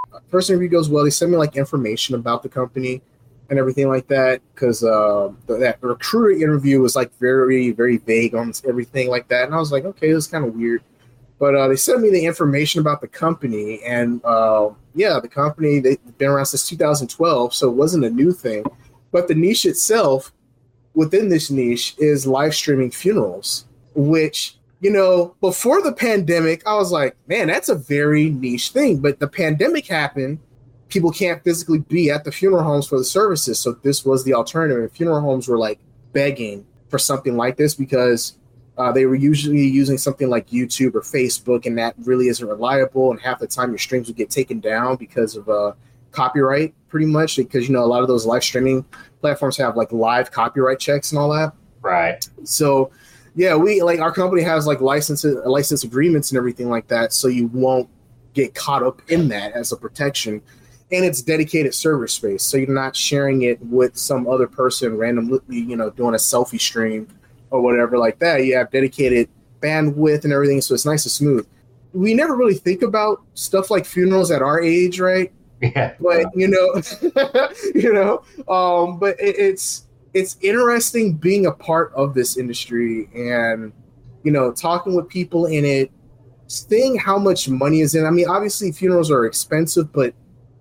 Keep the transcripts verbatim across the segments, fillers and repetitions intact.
First interview goes well. They send me like information about the company and everything like that, because uh, that recruiter interview was like very, very vague on everything like that. And I was like, okay, this is kind of weird. But uh, they sent me the information about the company, and uh, yeah, the company, they've been around since two thousand twelve, so it wasn't a new thing. But the niche itself, within this niche, is live streaming funerals, which, you know, before the pandemic, I was like, man, that's a very niche thing. But the pandemic happened. People can't physically be at the funeral homes for the services. So this was the alternative. And funeral homes were like begging for something like this, because uh, they were usually using something like YouTube or Facebook, and that really isn't reliable. And half the time your streams would get taken down because of uh, copyright, pretty much, because, you know, a lot of those live streaming platforms have like live copyright checks and all that. Right. So, yeah, we like our company has like licenses, license agreements and everything like that. So you won't get caught up in that as a protection. And it's dedicated server space, so you're not sharing it with some other person randomly, you know, doing a selfie stream or whatever like that. You have dedicated bandwidth and everything, so it's nice and smooth. We never really think about stuff like funerals at our age, right? Yeah. But you know, you know, um, but it, it's it's interesting being a part of this industry, and you know, talking with people in it, seeing how much money is in. I mean, obviously, funerals are expensive, but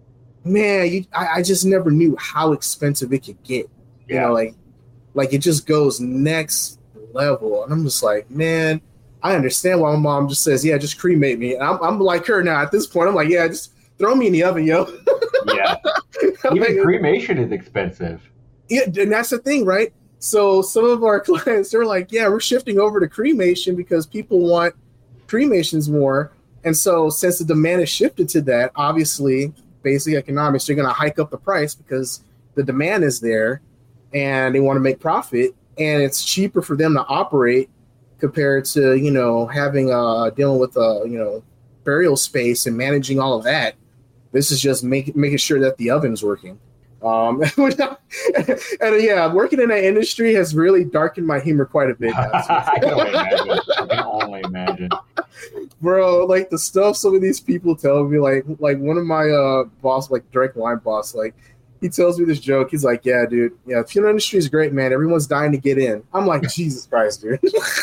man, you, I, I just never knew how expensive it could get. You Yeah. know, like, like it just goes next level. And I'm just like, man, I understand why my mom just says, yeah, just cremate me. And I'm, I'm like her now at this point. I'm like, yeah, just throw me in the oven, yo. Yeah. Even like, cremation is expensive. Yeah, and that's the thing, right? So some of our clients, they're like, yeah, we're shifting over to cremation because people want cremations more. And so since the demand has shifted to that, obviously, basic economics, they're going to hike up the price because the demand is there and they want to make profit, and it's cheaper for them to operate compared to, you know, having uh dealing with a, you know, burial space and managing all of that. This is just making making sure that the oven's working. Um, and uh, yeah, working in that industry has really darkened my humor quite a bit. I can only imagine. I can only imagine. Bro, like the stuff some of these people tell me, like like one of my uh boss, like direct line boss, like he tells me this joke. He's like, yeah, dude, yeah, the funeral industry is great, man. Everyone's dying to get in. I'm like, Jesus Christ, dude.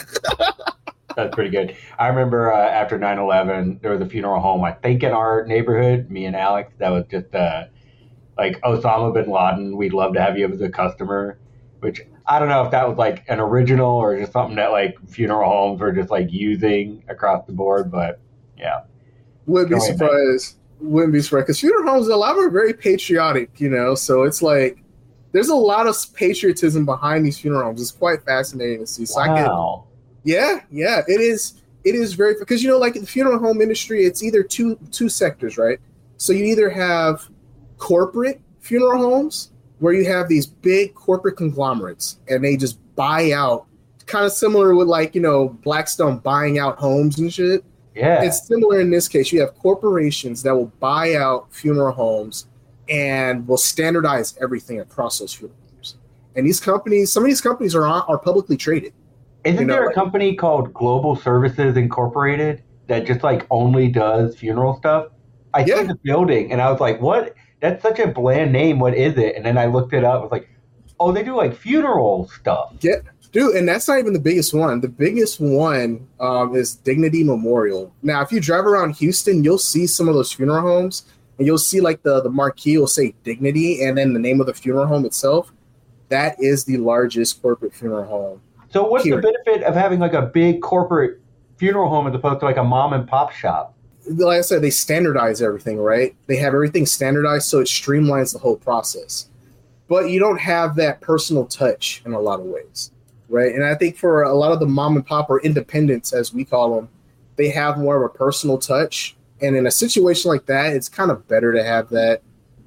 That's pretty good. I remember uh, after nine eleven, there was a funeral home, I think in our neighborhood, me and Alex, that was just uh, like Osama bin Laden. We'd love to have you as a customer, which I don't know if that was like an original or just something that like funeral homes were just like using across the board, but yeah. Wouldn't be surprised. Wouldn't be surprised because funeral homes, a lot of them are very patriotic, you know. So it's like there's a lot of patriotism behind these funeral homes. It's quite fascinating to see. So wow. I can, yeah, yeah, it is. It is very because you know, like in the funeral home industry, it's either two two sectors, right? So you either have corporate funeral homes, where you have these big corporate conglomerates and they just buy out, kind of similar with like, you know, Blackstone buying out homes and shit. Yeah. It's similar in this case. You have corporations that will buy out funeral homes and will standardize everything across those funeral homes. And these companies, some of these companies are are publicly traded. Isn't you know, there a like, company called Global Services Incorporated that just like only does funeral stuff? I yeah. see the building and I was like, what? That's such a bland name. What is it? And then I looked it up. I was like, oh, they do like funeral stuff. Yeah, dude. And that's not even the biggest one. The biggest one um, is Dignity Memorial. Now, if you drive around Houston, you'll see some of those funeral homes and you'll see like the, the marquee will say Dignity and then the name of the funeral home itself. That is the largest corporate funeral home. So what's here. the benefit of having like a big corporate funeral home as opposed to like a mom and pop shop? Like I said, they standardize everything, right? They have everything standardized, so it streamlines the whole process. But you don't have that personal touch in a lot of ways, right? And I think for a lot of the mom and pop or independents, as we call them, they have more of a personal touch. And in a situation like that, it's kind of better to have that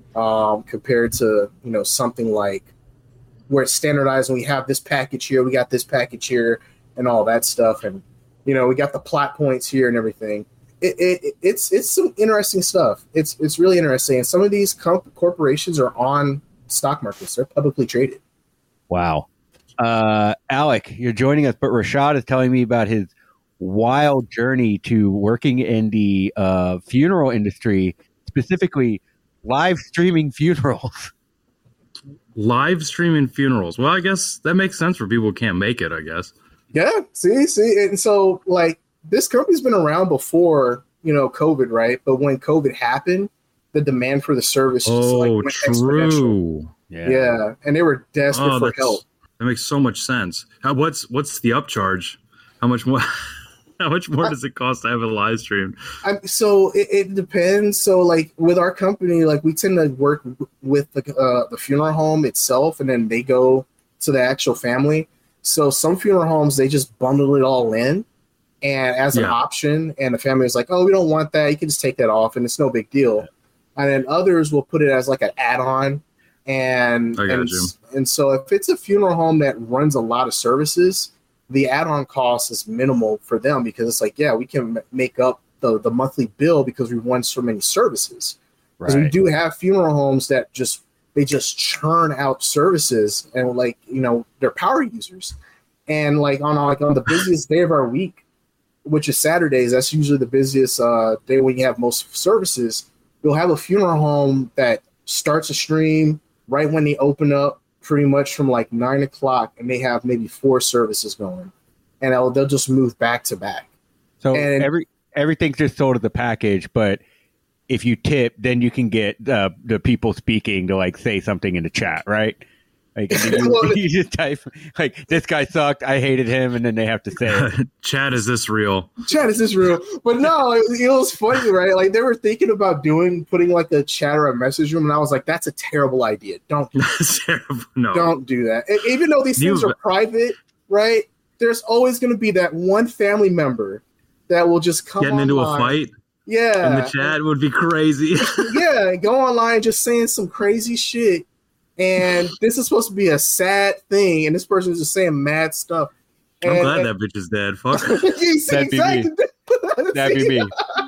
um, compared to, you know, something like where it's standardized and we have this package here, we got this package here and all that stuff. And, you know, we got the plot points here and everything. It, it it's it's some interesting stuff. It's it's really interesting. And some of these comp- corporations are on stock markets. They're publicly traded. Wow. Uh, Alec, you're joining us, but Rashad is telling me about his wild journey to working in the uh, funeral industry. specifically live streaming funerals. Live streaming funerals. Well, I guess that makes sense for people who can't make it, I guess. Yeah, see, see. And so, like, this company's been around before, you know, COVID, right? But when COVID happened, the demand for the service just, oh, like, went exponential. true. Yeah. Yeah, and they were desperate Oh, for that's- help. That makes so much sense. How, what's what's the upcharge? How much more? How much more does it cost to have a live stream? I, so it, it depends. So like with our company, like we tend to work w- with the, uh, the funeral home itself, and then they go to the actual family. So some funeral homes, they just bundle it all in and as an Yeah. option, and the family is like, oh, we don't want that. You can just take that off and it's no big deal. And then others will put it as like an add-on. And, I got and, you. and so if it's a funeral home that runs a lot of services, the add-on cost is minimal for them because it's like, yeah, we can m- make up the, the monthly bill because we run so many services. Because we Right. do have funeral homes that just they just churn out services, and like, you know, they're power users. And like on like on the busiest day of our week, which is Saturdays, that's usually the busiest uh, day when you have most services. You'll have a funeral home that starts a stream right when they open up, pretty much from like nine o'clock, and they have maybe four services going, and they'll, they'll just move back to back. So And- every everything's just sold as a package, but if you tip, then you can get uh, the people speaking to like say something in the chat, right? Like you, Well, you just type like this guy sucked, I hated him, and then they have to say it. Chad, is this real? Chat, is this real? But no, it, it was funny, right? Like they were thinking about doing putting like a chat or a message room, and I was like, that's a terrible idea. Don't That's terrible. No. don't do that. And even though these things You- are private, right? There's always going to be that one family member that will just come Getting into a online. fight Yeah, in the chat would be crazy. yeah, go online just saying some crazy shit. And this is supposed to be a sad thing, and this person is just saying mad stuff. I'm And- glad and- that bitch is dead. Fuck. You see, That'd be me. exactly. That'd be me.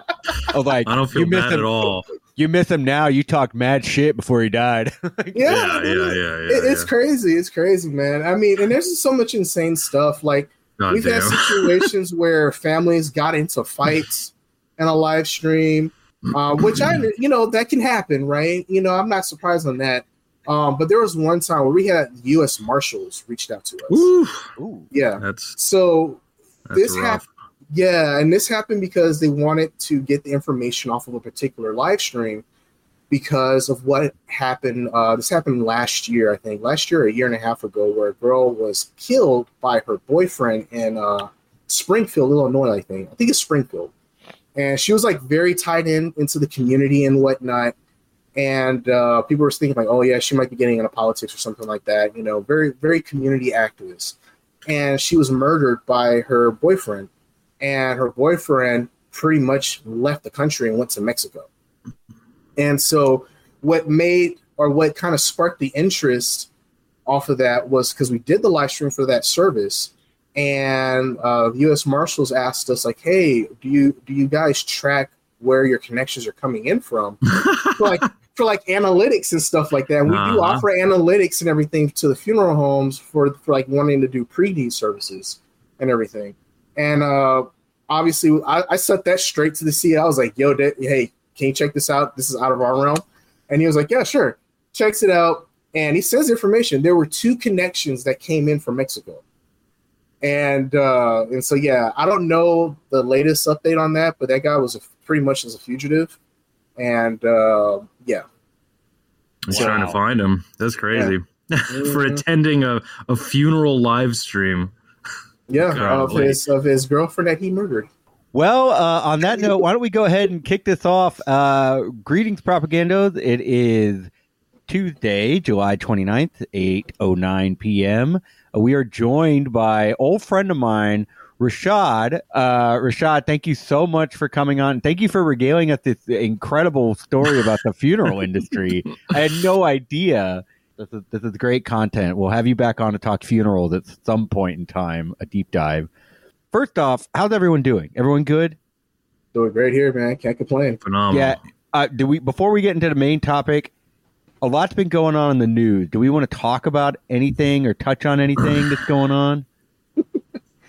I was like, I don't feel you miss bad him, at all. You miss him now. You talked mad shit before he died. Yeah, Yeah, it yeah, is. yeah, yeah. It- it's yeah. crazy. It's crazy, man. I mean, and there's just so much insane stuff. Like God we've had damn. situations where families got into fights in a live stream, uh, which I, you know, that can happen, right? You know, I'm not surprised on that. Um, but there was one time where we had U S Marshals reached out to us. Woo, Ooh. Yeah. that's So that's this rough. happened. Yeah, and this happened because they wanted to get the information off of a particular live stream because of what happened. Uh, this happened last year, I think, last year, or a year and a half ago, where a girl was killed by her boyfriend in uh, Springfield, Illinois, I think. I think it's Springfield. And she was like very tied in into the community and whatnot. And uh, people were thinking like, oh yeah, she might be getting into politics or something like that. You know, very, very community activist. And she was murdered by her boyfriend. And her boyfriend pretty much left the country and went to Mexico. And so what made or what kind of sparked the interest off of that was because we did the live stream for that service. And uh, U S Marshals asked us like, hey, do you do you guys track where your connections are coming in from? for like for like analytics and stuff like that. And we do Uh-huh. offer analytics and everything to the funeral homes for, for like wanting to do pre-need services and everything. And uh, obviously, I, I set that straight to the C E O. I was like, yo, da- hey, can you check this out? This is out of our realm. And he was like, yeah, sure. Checks it out. And he sends information. There were two connections that came in from Mexico. And uh, and so, yeah, I don't know the latest update on that, but that guy was a, pretty much as a fugitive. And uh, yeah. He's Wow. trying to find him. That's crazy. For Mhm. attending a, a funeral live stream. Yeah, of Golly. his, of his girlfriend that he murdered. Well, uh, on that note, why don't we go ahead and kick this off? Uh, greetings, Propagandos. It is Tuesday, July twenty-ninth, eight oh nine p.m. Uh, we are joined by old friend of mine, Rashad. Uh, Rashad, thank you so much for coming on. Thank you for regaling us this incredible story about the funeral industry. I had no idea. This is, this is great content. We'll have you back on to talk funerals at some point in time, a deep dive. First off, how's everyone doing? Everyone good? Doing great here, man. Can't complain. Phenomenal. Yeah. Uh, do we before we get into the main topic? A lot's been going on in the news. Do we want to talk about anything or touch on anything that's going on?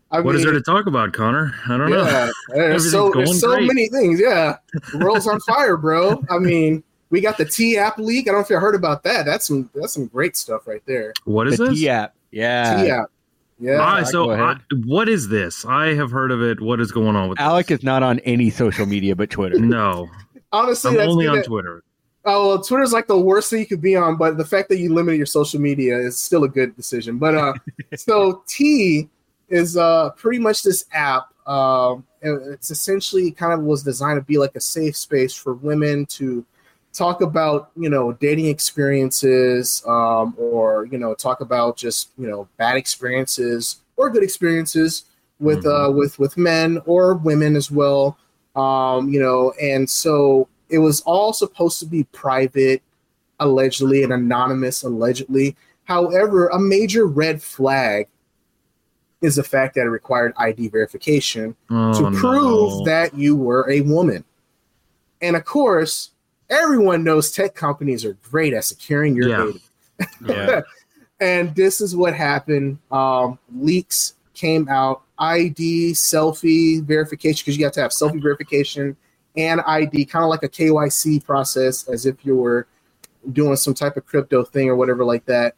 I What mean, is there to talk about, Connor? I don't know. yeah, there's so, Everything's there's so going great. many things. Yeah, the world's on fire, bro. I mean, we got the T app leak. I don't know if you heard about that. That's some that's some great stuff right there. What is the this? T app. Yeah. T app. Yeah. Ah, go so I, ahead. what is this? I have heard of it. What is going on with Alec this? is not on any social media but Twitter. No, Honestly, I'm that's only good on that- Twitter. Oh, well, Twitter's like the worst thing you could be on, but the fact that you limit your social media is still a good decision. But uh, so T is uh pretty much this app. Um, it's essentially kind of was designed to be like a safe space for women to talk about, you know, dating experiences, um, or you know, talk about just you know bad experiences or good experiences with Mhm. uh with with men or women as well. Um, you know, and so. It was all supposed to be private, allegedly, and anonymous, allegedly. However, a major red flag is the fact that it required I D verification Oh, to prove no. that you were a woman. And of course, everyone knows tech companies are great at securing your Yeah. data. Yeah. And this is what happened. Um, leaks came out, I D, selfie verification, because you have to have selfie verification and I D, kind of like a K Y C process, as if you were doing some type of crypto thing or whatever like that.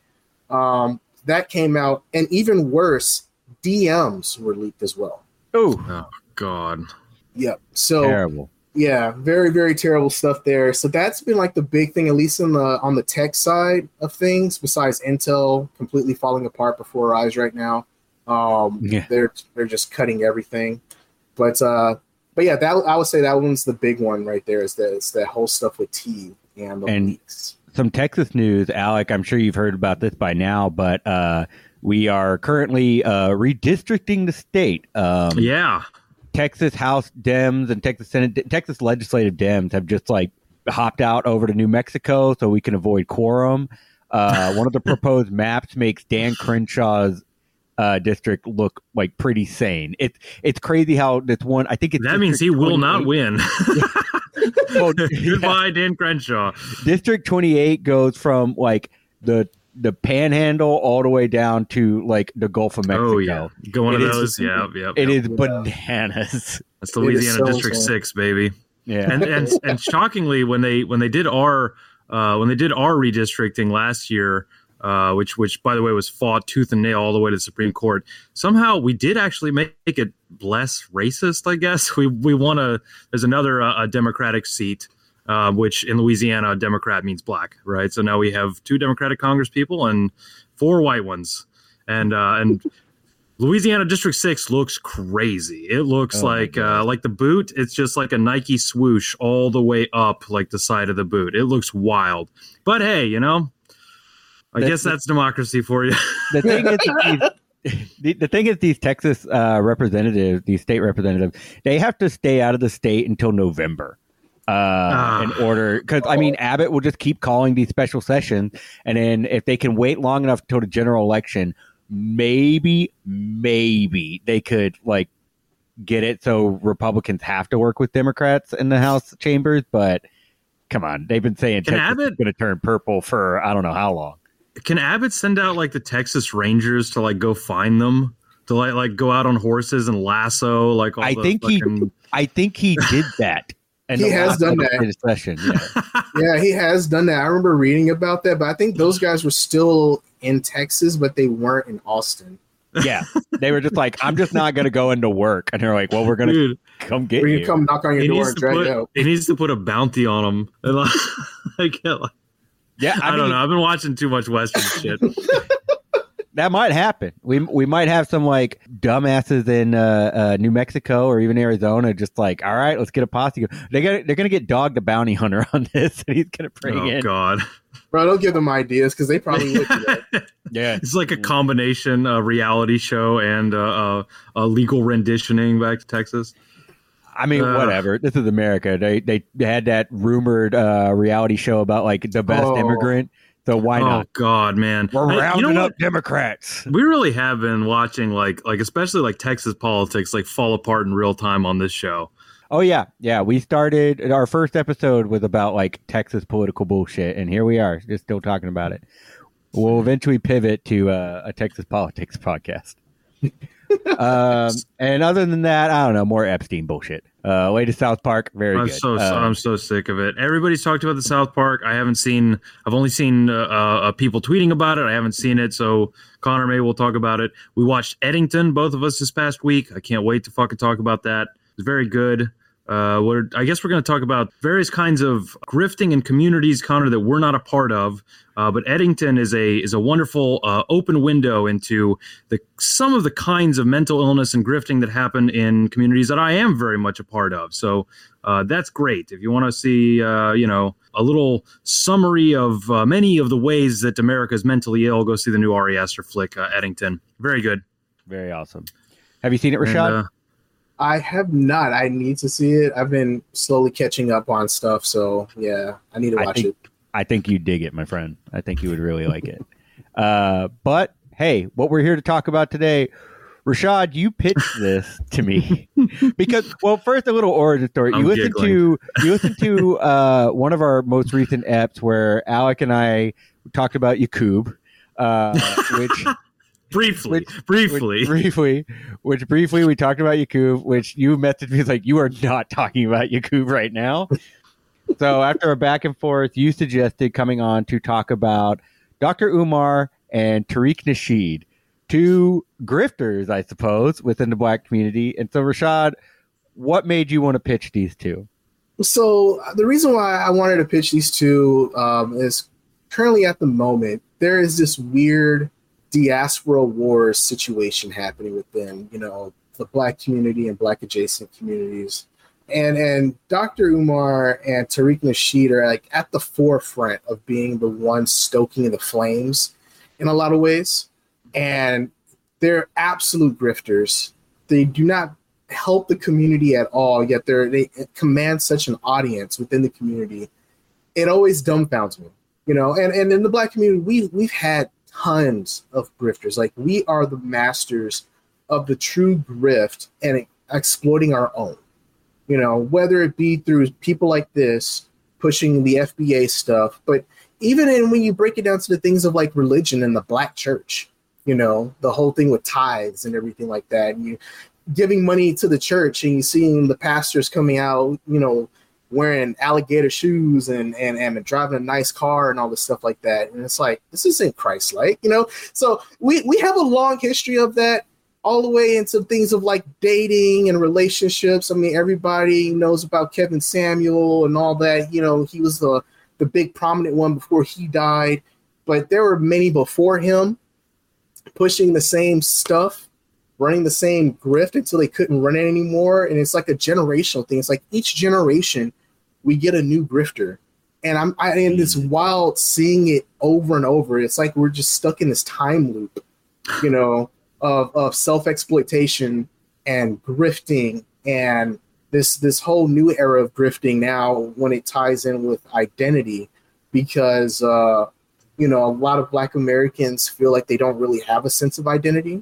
Um, that came out, and even worse, D Ms were leaked as well. Oh, Oh God. Yep. So terrible. yeah, very very terrible stuff there. So that's been like the big thing, at least in the on the tech side of things. Besides Intel completely falling apart before our eyes right now, um, Yeah. they're they're just cutting everything. But uh, but yeah, that I would say that one's the big one right there. Is that it's that whole stuff with T and the And- leaks. Some Texas news, Alec. I'm sure you've heard about this by now, but uh, we are currently uh, redistricting the state. Um, Yeah. Texas House Dems and Texas Senate, Texas legislative Dems have just like hopped out over to New Mexico so we can avoid quorum. Uh, one of the proposed maps makes Dan Crenshaw's uh, district look like pretty sane. It's it's crazy how this one. I think it's That means he District will not twenty-eight. win. Well, Goodbye, Dan Crenshaw. District twenty-eight goes from like the the Panhandle all the way down to like the Gulf of Mexico. Oh yeah, go one It of is- those. Yeah, yeah. It yep. is bananas. That's Louisiana so District insane. Six, baby. Yeah. And and and shockingly, when they when they did our uh, when they did our redistricting last year, uh, which which by the way was fought tooth and nail all the way to the Supreme Court, somehow we did actually make it less racist. I guess we we won a there's another uh, a Democratic seat. Uh, which in Louisiana, Democrat means black, right? So now we have two Democratic Congress people and four white ones, and uh, and Louisiana District Six looks crazy. It looks Oh my like God. uh, like the boot. It's just like a Nike swoosh all the way up, like the side of the boot. It looks wild. But hey, you know, I That's guess the- that's democracy for you. The thing is, that these, the, the thing is, these Texas uh, representatives, these state representatives, they have to stay out of the state until November. Uh, Ah. in order, because I mean, Abbott will just keep calling these special sessions, and then if they can wait long enough until the general election, maybe, maybe they could like get it so Republicans have to work with Democrats in the House chambers. But come on, they've been saying Can Texas Abbott- is going to turn purple for I don't know how long. Can Abbott send out like the Texas Rangers to like go find them? To like like go out on horses and lasso like all I the think he- fucking... I think he did that. And He has done that. Session, yeah. Yeah, he has done that. I remember reading about that, but I think those guys were still in Texas, but they weren't in Austin. Yeah, they were just like, I'm just not going to go into work. And they're like, well, we're going to Dude, come get Where you. you come knock on your he door needs and to drag put you out. he needs to put a bounty on them. And like, like, yeah, I, I, don't mean, know. I've been watching too much Western shit. that might happen. We we might have some like dumbasses in uh, uh, New Mexico or even Arizona just like, all right, let's get a posse. They got they're going to get Dog the Bounty Hunter on this, and he's going to bring Oh in. God, Bro, don't give them ideas because they probably would do that. Yeah, it's like a combination uh, reality show and uh, uh, a legal renditioning back to Texas. I mean, Uh. whatever. This is America. They they had that rumored uh, reality show about like the best Oh. immigrant. So why oh not? God, man, We're I- rounding you know up what? Democrats. We really have been watching like like especially like Texas politics like fall apart in real time on this show. Oh yeah, yeah. We started our first episode was about like Texas political bullshit, and here we are, just still talking about it. We'll eventually pivot to uh, a Texas politics podcast. um, and other than that, I don't know, more Epstein bullshit. Uh, latest South Park, very I'm good. so um, I'm so sick of it. Everybody's talked about the South Park. I haven't seen. I've only seen uh, uh, people tweeting about it. I haven't seen it. So Connor, maybe we'll talk about it. We watched Eddington, both of us, this past week. I can't wait to fucking talk about that. It's very good. Uh, we're, I guess we're going to talk about various kinds of grifting and communities, Connor, that we're not a part of. Uh, but Eddington is a is a wonderful uh, open window into the some of the kinds of mental illness and grifting that happen in communities that I am very much a part of. So uh, that's great. If you want to see, uh, you know, a little summary of uh, many of the ways that America is mentally ill, go see the new Ari Aster flick, uh, Eddington. Very good. Very awesome. Have you seen it, Rashad? And, uh, I have not. I need to see it. I've been slowly catching up on stuff, so yeah, I need to I watch think, it. I think you dig it, my friend. I think you would really like it. Uh, but hey, what we're here to talk about today, Rashad, you pitched this to me because, well, first a little origin story. I'm You listened giggling. to you listened to uh, one of our most recent eps where Alec and I talked about Yakub, uh, which. briefly, Which- briefly. Which briefly, which briefly we talked about Yakub, which you messaged me like you are not talking about Yakub right now. So after a back and forth, you suggested coming on to talk about Doctor Umar and Tariq Nasheed, two grifters, I suppose, within the black community. And so, Rashad, what made you want to pitch these two? So the reason why I wanted to pitch these two um, is currently at the moment there is this weird diaspora wars situation happening within, you know, the black community and black adjacent communities. And and Doctor Umar and Tariq Nasheed are like at the forefront of being the ones stoking the flames in a lot of ways. And they're absolute grifters. They do not help the community at all, yet they're they command such an audience within the community. It always dumbfounds me. You know, and, and in the black community, we we've had tons of grifters. Like, we are the masters of the true grift and exploiting our own, you know, whether it be through people like this pushing the F B A stuff, but even in when you break it down to the things of like religion and the black church, you know, the whole thing with tithes and everything like that, and you giving money to the church and you seeing the pastors coming out, you know, wearing alligator shoes and, and, and driving a nice car and all this stuff like that. And it's like, this isn't Christ-like, you know? So we, we have a long history of that, all the way into things of like dating and relationships. I mean, everybody knows about Kevin Samuel and all that. You know, he was the, the big prominent one before he died, but there were many before him pushing the same stuff, running the same grift until they couldn't run it anymore. And it's like a generational thing. It's like each generation we get a new grifter. And I'm I, and it's wild seeing it over and over. It's like we're just stuck in this time loop, you know, of, of self-exploitation and grifting, and this this whole new era of grifting now when it ties in with identity, because uh, you know, a lot of Black Americans feel like they don't really have a sense of identity.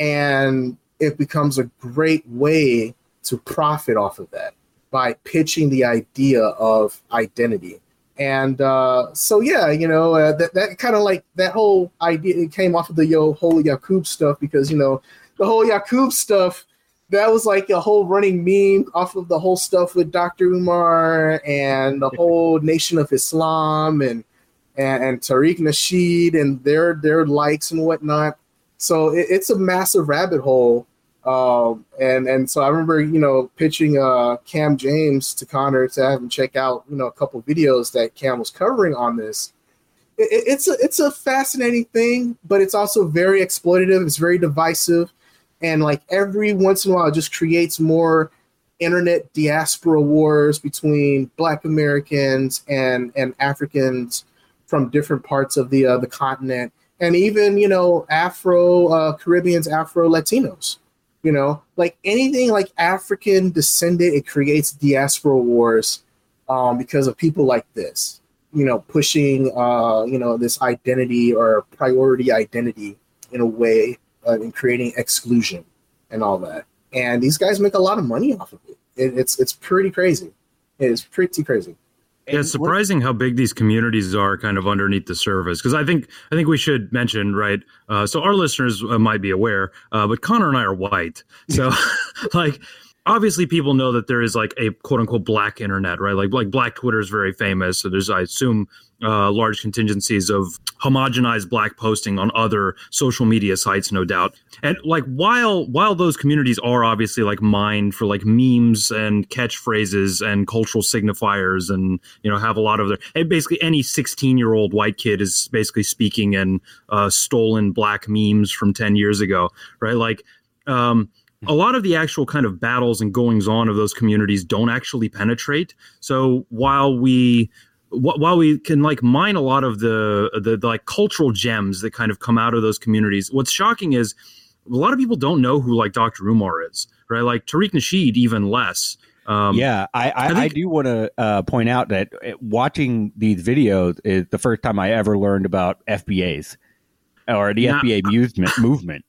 And it becomes a great way to profit off of that by pitching the idea of identity. And uh, so, yeah, you know, uh, that, that kind of like that whole idea, it came off of the yo, whole Yakub stuff, because, you know, the whole Yakub stuff, that was like a whole running meme off of the whole stuff with Doctor Umar and the whole Nation of Islam and and, and Tariq Nasheed and their their likes and whatnot. So it, it's a massive rabbit hole. Um, and, and so I remember, you know, pitching uh, Cam James to Connor to have him check out, you know, a couple videos that Cam was covering on this. It, it, it's a it's a fascinating thing, but it's also very exploitative. It's very divisive. And like every once in a while, it just creates more internet diaspora wars between Black Americans and, and Africans from different parts of the uh, the continent. And even, you know, Afro uh, Caribbeans, Afro Latinos. You know, like anything like African descended, it creates diaspora wars um, because of people like this, you know, pushing, uh, you know, this identity or priority identity in a way uh, and creating exclusion and all that. And these guys make a lot of money off of it. it it's it's pretty crazy. It is pretty crazy. Yeah, it's surprising how big these communities are kind of underneath the surface. Because I think I think we should mention, right? Uh, so our listeners uh, might be aware, uh, but Connor and I are white. So like, obviously people know that there is like a quote unquote black internet, right? Like like black Twitter is very famous. So there's, I assume, uh, large contingencies of homogenized black posting on other social media sites, no doubt. And like while while those communities are obviously like mined for like memes and catchphrases and cultural signifiers, and you know have a lot of their, and basically any sixteen year old white kid is basically speaking in uh, stolen black memes from ten years ago, right? Like. Um, A lot of the actual kind of battles and goings on of those communities don't actually penetrate. So while we wh- while we can like mine a lot of the, the the like cultural gems that kind of come out of those communities, what's shocking is a lot of people don't know who like Doctor Umar is, right? Like Tariq Nasheed, even less. Um, yeah, I I, I, think, I do want to uh, point out that watching these videos is the first time I ever learned about F B As or the now, F B A movement movement.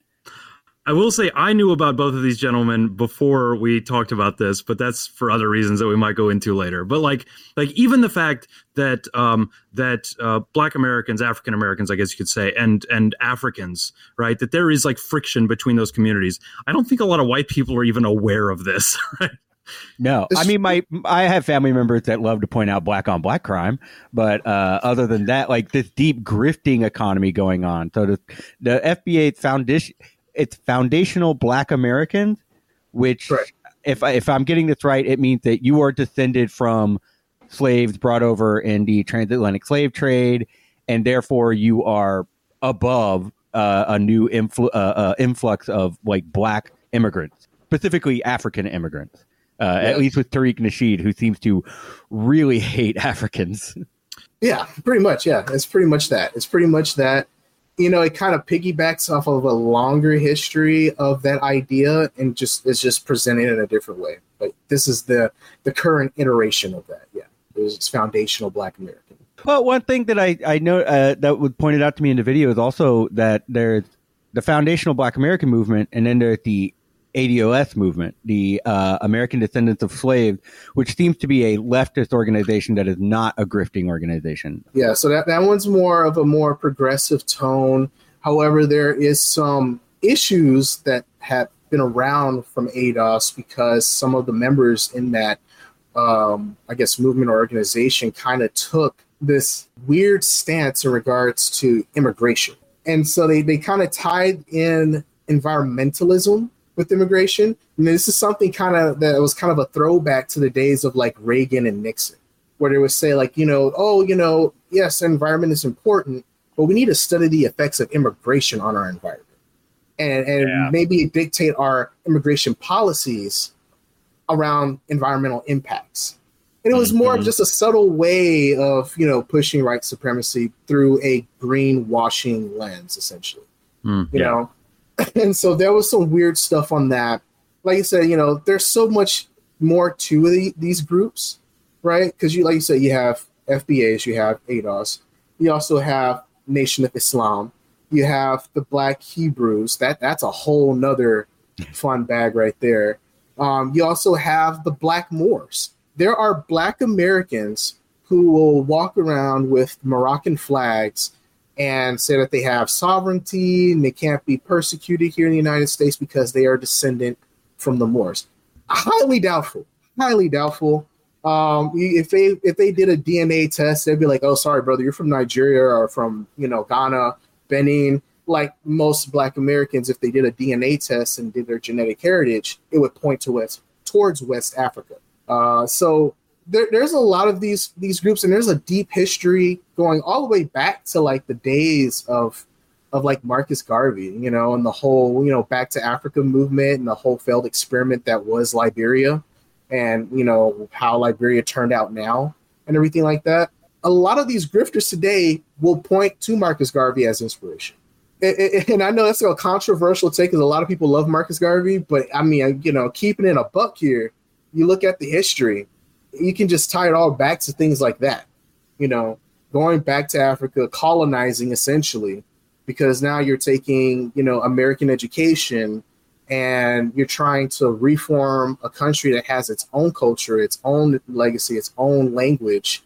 I will say I knew about both of these gentlemen before we talked about this, but that's for other reasons that we might go into later. But like, like even the fact that um, that uh, Black Americans, African Americans, I guess you could say, and and Africans, right, that there is like friction between those communities. I don't think a lot of white people are even aware of this. Right? No, I mean, my I have family members that love to point out black on black crime, but uh, other than that, like this deep grifting economy going on. So the the F B A foundation. It's foundational Black Americans, which, right. if I, if I'm getting this right, it means that you are descended from slaves brought over in the transatlantic slave trade, and therefore you are above uh, a new influ- uh, uh, influx of like Black immigrants, specifically African immigrants. Uh, yes. At least with Tariq Nasheed, who seems to really hate Africans. Yeah, pretty much. Yeah, it's pretty much that. It's pretty much that. You know, it kind of piggybacks off of a longer history of that idea and just is just presented in a different way. But this is the the current iteration of that. Yeah, it's foundational Black American. Well, one thing that I I know uh, that was pointed out to me in the video is also that there's the foundational Black American movement, and then there's the A D O S movement, the uh, American Descendants of Slaves, which seems to be a leftist organization that is not a grifting organization. Yeah, so that, that one's more of a more progressive tone. However, there is some issues that have been around from A D O S because some of the members in that, um, I guess, movement or organization kind of took this weird stance in regards to immigration. And so they, they kind of tied in environmentalism with immigration. And this is something kind of that was kind of a throwback to the days of like Reagan and Nixon, where they would say like, you know, oh, you know, yes, environment is important, but we need to study the effects of immigration on our environment and, and yeah. maybe dictate our immigration policies around environmental impacts. And it was more mm-hmm. of just a subtle way of, you know, pushing white supremacy through a greenwashing lens, essentially, mm, you yeah. know? And so there was some weird stuff on that. Like you said, you know, there's so much more to the, these groups, right? Because you, like you said, you have F B As, you have A D O S, you also have Nation of Islam, you have the Black Hebrews. That that's a whole nother fun bag right there. Um, you also have the Black Moors. There are Black Americans who will walk around with Moroccan flags and say that they have sovereignty and they can't be persecuted here in the United States because they are descendant from the Moors. Highly doubtful. Highly doubtful. Um, if they if they did a D N A test, they'd be like, "Oh, sorry, brother, you're from Nigeria or from you know Ghana, Benin." Like most Black Americans, if they did a D N A test and did their genetic heritage, it would point to West towards West Africa. Uh, so. There, there's a lot of these these groups, and there's a deep history going all the way back to like the days of of like Marcus Garvey, you know, and the whole, you know, Back to Africa movement and the whole failed experiment that was Liberia, and you know how Liberia turned out now and everything like that. A lot of these grifters today will point to Marcus Garvey as inspiration. And I know that's a controversial take because a lot of people love Marcus Garvey, but I mean, you know, keeping it a buck here, you look at the history. You can just tie it all back to things like that, you know, going back to Africa, colonizing essentially, because now you're taking, you know, American education and you're trying to reform a country that has its own culture, its own legacy, its own language,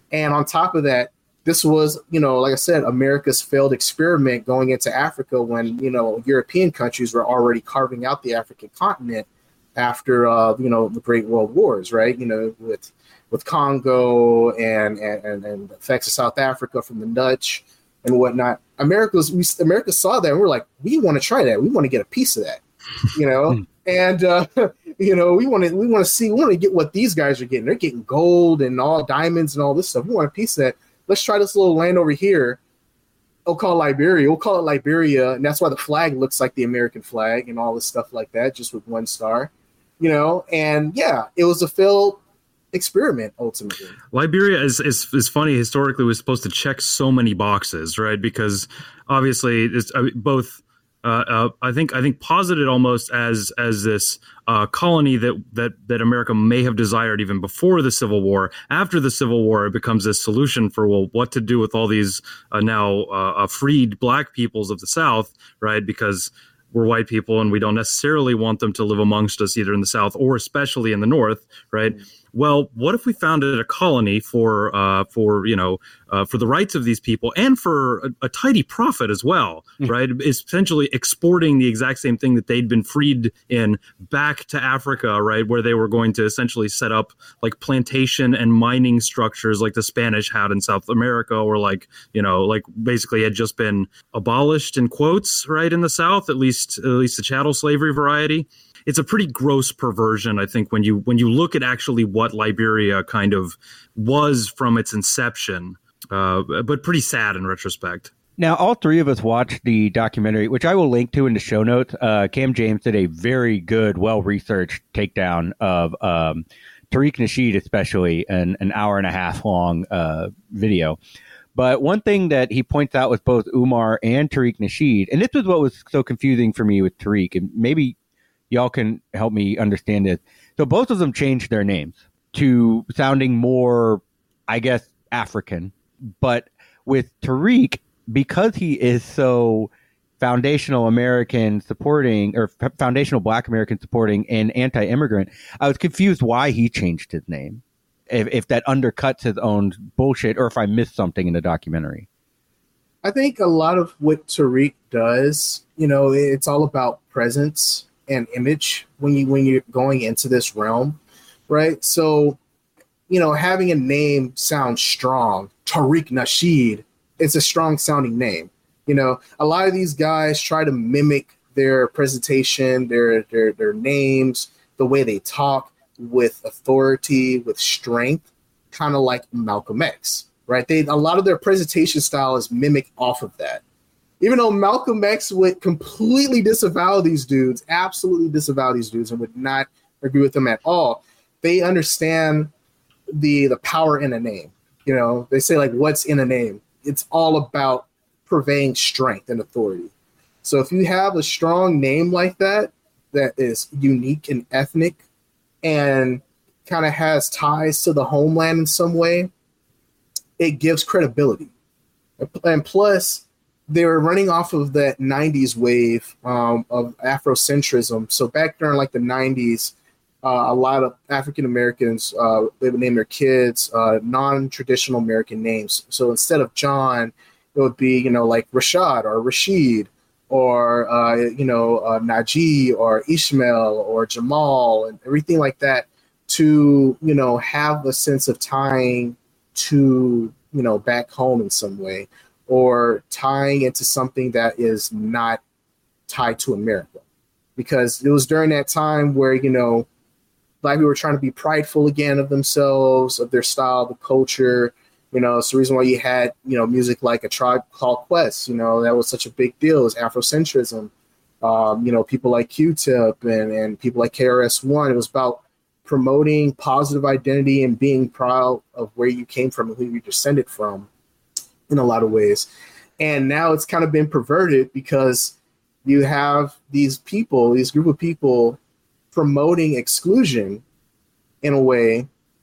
And on top of that, this was, you know, like I said, America's failed experiment going into Africa when, you know, European countries were already carving out the African continent after, uh, you know, the Great World Wars, right? You know, with with Congo and and, and the effects of South Africa from the Dutch and whatnot. America's we America saw that and we're like, we want to try that. We want to get a piece of that, you know. And uh, you know, we want to we want to see we want to get what these guys are getting. They're getting gold and all diamonds and all this stuff. We want a piece of that. Let's try this little land over here. We'll call it Liberia. We'll call it Liberia, and that's why the flag looks like the American flag and all this stuff like that, just with one star, you know. And yeah, it was a failed experiment ultimately. Liberia is, is is funny. Historically, was supposed to check so many boxes, right? Because obviously, it's I mean, both. Uh, uh, I think I think posited almost as as this uh, colony that that that America may have desired even before the Civil War. After the Civil War, it becomes this solution for well, what to do with all these uh, now uh, freed Black peoples of the South, right? Because we're white people and we don't necessarily want them to live amongst us either in the South or especially in the North, right? Mm-hmm. Well, what if we founded a colony for, uh, for you know, uh, for the rights of these people and for a, a tidy profit as well, mm-hmm. right? Essentially exporting the exact same thing that they'd been freed in back to Africa, right? Where they were going to essentially set up like plantation and mining structures like the Spanish had in South America, or like, you know, like basically had just been abolished in quotes, right? In the South, at least, at least the chattel slavery variety. It's a pretty gross perversion, I think, when you when you look at actually what Liberia kind of was from its inception, uh, but pretty sad in retrospect. Now, all three of us watched the documentary, which I will link to in the show notes. Uh, Cam James did a very good, well-researched takedown of um, Tariq Nasheed, especially, an, an hour and a half long uh, video. But one thing that he points out with both Umar and Tariq Nasheed, and this was what was so confusing for me with Tariq, and maybe y'all can help me understand this. So both of them changed their names to sounding more, I guess, African. But with Tariq, because he is so foundational American supporting, or f- foundational Black American supporting and anti-immigrant, I was confused why he changed his name. If, if that undercuts his own bullshit, or if I missed something in the documentary. I think a lot of what Tariq does, you know, it's all about presence and image when you when you're going into this realm, right? So, you know, having a name sound strong, Tariq Nasheed, it's a strong sounding name. You know, a lot of these guys try to mimic their presentation, their their their names, the way they talk with authority, with strength, kind of like Malcolm X, right? They a lot of their presentation style is mimic off of that. Even though Malcolm X would completely disavow these dudes, absolutely disavow these dudes, and would not agree with them at all, they understand the the power in a name. You know, they say, like, what's in a name? It's all about purveying strength and authority. So if you have a strong name like that, that is unique and ethnic and kind of has ties to the homeland in some way, it gives credibility. And plus, they were running off of that nineties wave um, of Afrocentrism. So back during like the nineties, uh, a lot of African Americans, uh, they would name their kids uh, non-traditional American names. So instead of John, it would be, you know, like Rashad or Rashid or, uh, you know, uh, Najee or Ishmael or Jamal and everything like that, to, you know, have a sense of tying to, you know, back home in some way, or tying into something that is not tied to America. Because it was during that time where, you know, Black people were trying to be prideful again of themselves, of their style, the culture. You know, it's the reason why you had, you know, music like A Tribe Called Quest. You know, that was such a big deal. It was Afrocentrism. Um, you know, people like Q-Tip and, and people like K R S One. It was about promoting positive identity and being proud of where you came from and who you descended from, in a lot of ways. And now it's kind of been perverted because you have these people, these group of people promoting exclusion in a way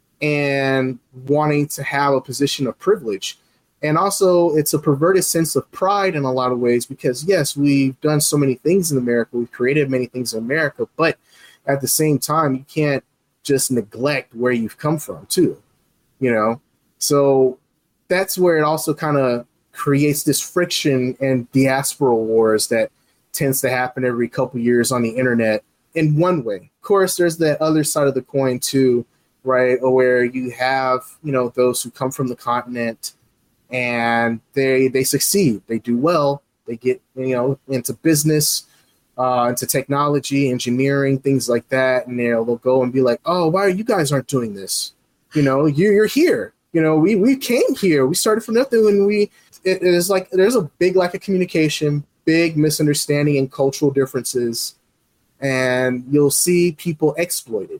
and wanting to have a position of privilege. And also it's a perverted sense of pride in a lot of ways because, yes, we've done so many things in America. We've created many things in America, but at the same time, you can't just neglect where you've come from too, you know? So that's where it also kind of creates this friction and diaspora wars that tends to happen every couple years on the internet in one way. Of course, there's the other side of the coin too, right? Where you have, you know, those who come from the continent and they they succeed, they do well, they get, you know, into business, uh, into technology, engineering, things like that, and they'll, they'll go and be like, oh, why you guys aren't doing this? You know, you, you're here. You know, we we came here, we started from nothing, and we it, it is like there's a big lack of communication, big misunderstanding and cultural differences, and you'll see people exploited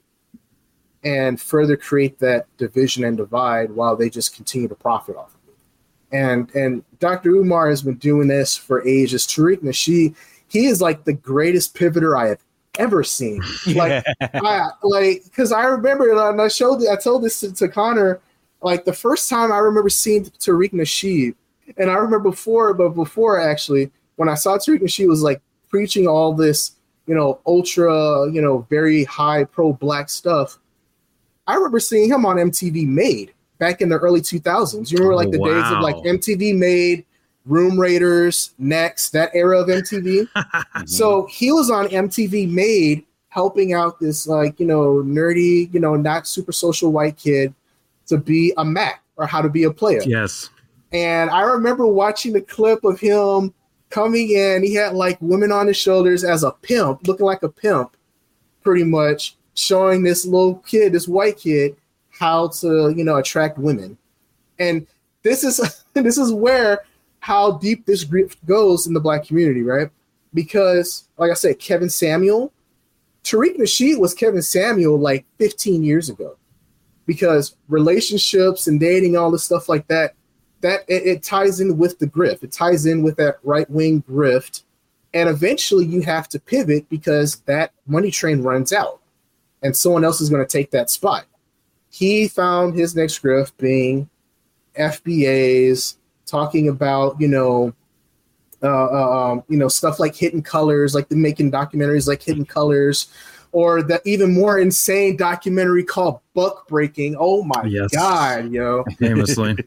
and further create that division and divide while they just continue to profit off of it. And and Doctor Umar has been doing this for ages. Tariq Nasheed, he is like the greatest pivoter I have ever seen. Like, I, like because I remember, and I showed, I told this to, to Connor, like the first time I remember seeing Tariq Nasheed, and I remember before, but before actually, when I saw Tariq Nasheed was like preaching all this, you know, ultra, you know, very high pro-black stuff. I remember seeing him on M T V Made back in the early two thousands. You remember like the wow. days of like M T V Made, Room Raiders, Next, that era of M T V. So he was on M T V Made helping out this like, you know, nerdy, you know, not super social white kid to be a Mac or how to be a player. Yes. And I remember watching the clip of him coming in. He had like women on his shoulders as a pimp, looking like a pimp, pretty much showing this little kid, this white kid, how to, you know, attract women. And this is this is where how deep this grief goes in the black community, right? Because, like I said, Kevin Samuel, Tariq Nasheed was Kevin Samuel like fifteen years ago. Because relationships and dating, all this stuff like that, that it, it ties in with the grift. It ties in with that right-wing grift. And eventually you have to pivot because that money train runs out. And someone else is going to take that spot. He found his next grift being F B As, talking about, you know, uh, um, you know, stuff like Hidden Colors, like the making documentaries like Hidden Colors, or the even more insane documentary called Buck Breaking. Oh my yes. God, yo. Famously.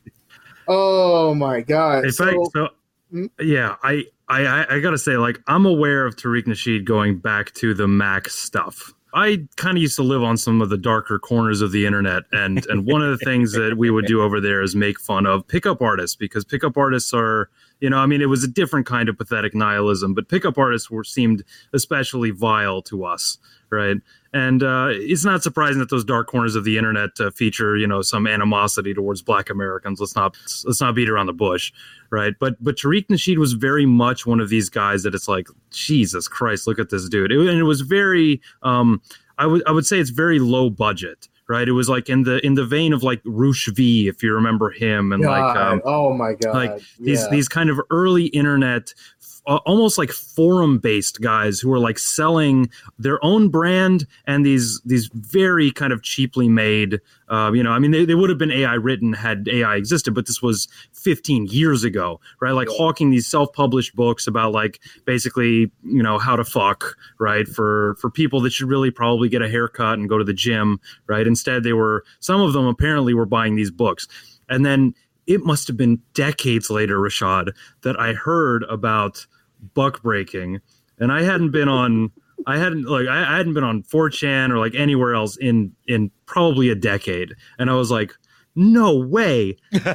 Oh my God. In so, fact, so hmm? yeah, I, I, I gotta say, like, I'm aware of Tariq Nasheed going back to the Mac stuff. I kind of used to live on some of the darker corners of the internet, and and one of the things that we would do over there is make fun of pickup artists, because pickup artists are, you know, I mean, it was a different kind of pathetic nihilism, but pickup artists were seemed especially vile to us, right? And uh, it's not surprising that those dark corners of the internet uh, feature, you know, some animosity towards Black Americans. Let's not let's not beat around the bush, right? But but Tariq Nasheed was very much one of these guys that it's like, Jesus Christ, look at this dude. It, and it was very, um, I would I would say it's very low budget, right? It was like in the in the vein of like Roosh V, if you remember him, and God, like um, oh my God, like these yeah. these kind of early internet. Almost like forum-based guys who are like selling their own brand and these these very kind of cheaply made, uh, you know, I mean, they, they would have been A I written had A I existed, but this was fifteen years ago, right? Like yeah. hawking these self-published books about like basically, you know, how to fuck, right? For for people that should really probably get a haircut and go to the gym, right? Instead, they were, some of them apparently were buying these books. And then it must have been decades later, Rashad, that I heard about Buck Breaking, and I hadn't been on, I hadn't like, I, I hadn't been on four chan or like anywhere else in in probably a decade, and I was like, no way,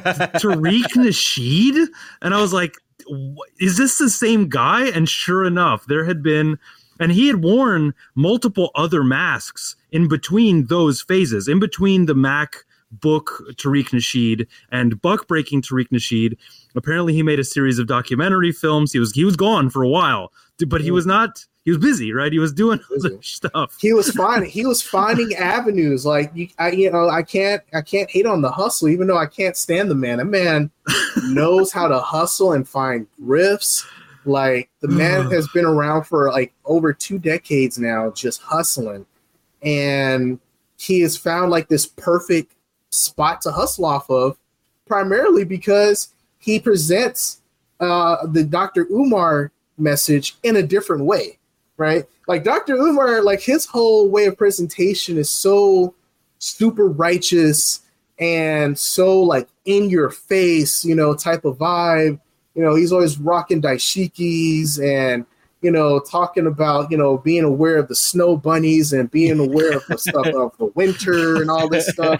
Tariq Nasheed, and I was like, is this the same guy? And sure enough, there had been. And he had worn multiple other masks in between those phases, in between the Mac book Tariq Nasheed and Buck Breaking Tariq Nasheed. Apparently he made a series of documentary films. He was he was gone for a while, but he was not, he was busy, right? He was doing other stuff. He was finding he was finding avenues. Like you, I, you know, I can't I can't hate on the hustle, even though I can't stand the man. That man knows how to hustle and find riffs. Like the man has been around for like over two decades now, just hustling, and he has found like this perfect spot to hustle off of, primarily because he presents uh, the Doctor Umar message in a different way, right? Like Doctor Umar, like his whole way of presentation is so super righteous and so like in your face, you know, type of vibe. You know, he's always rocking dashikis and, you know, talking about, you know, being aware of the snow bunnies and being aware of the stuff of the winter and all this stuff.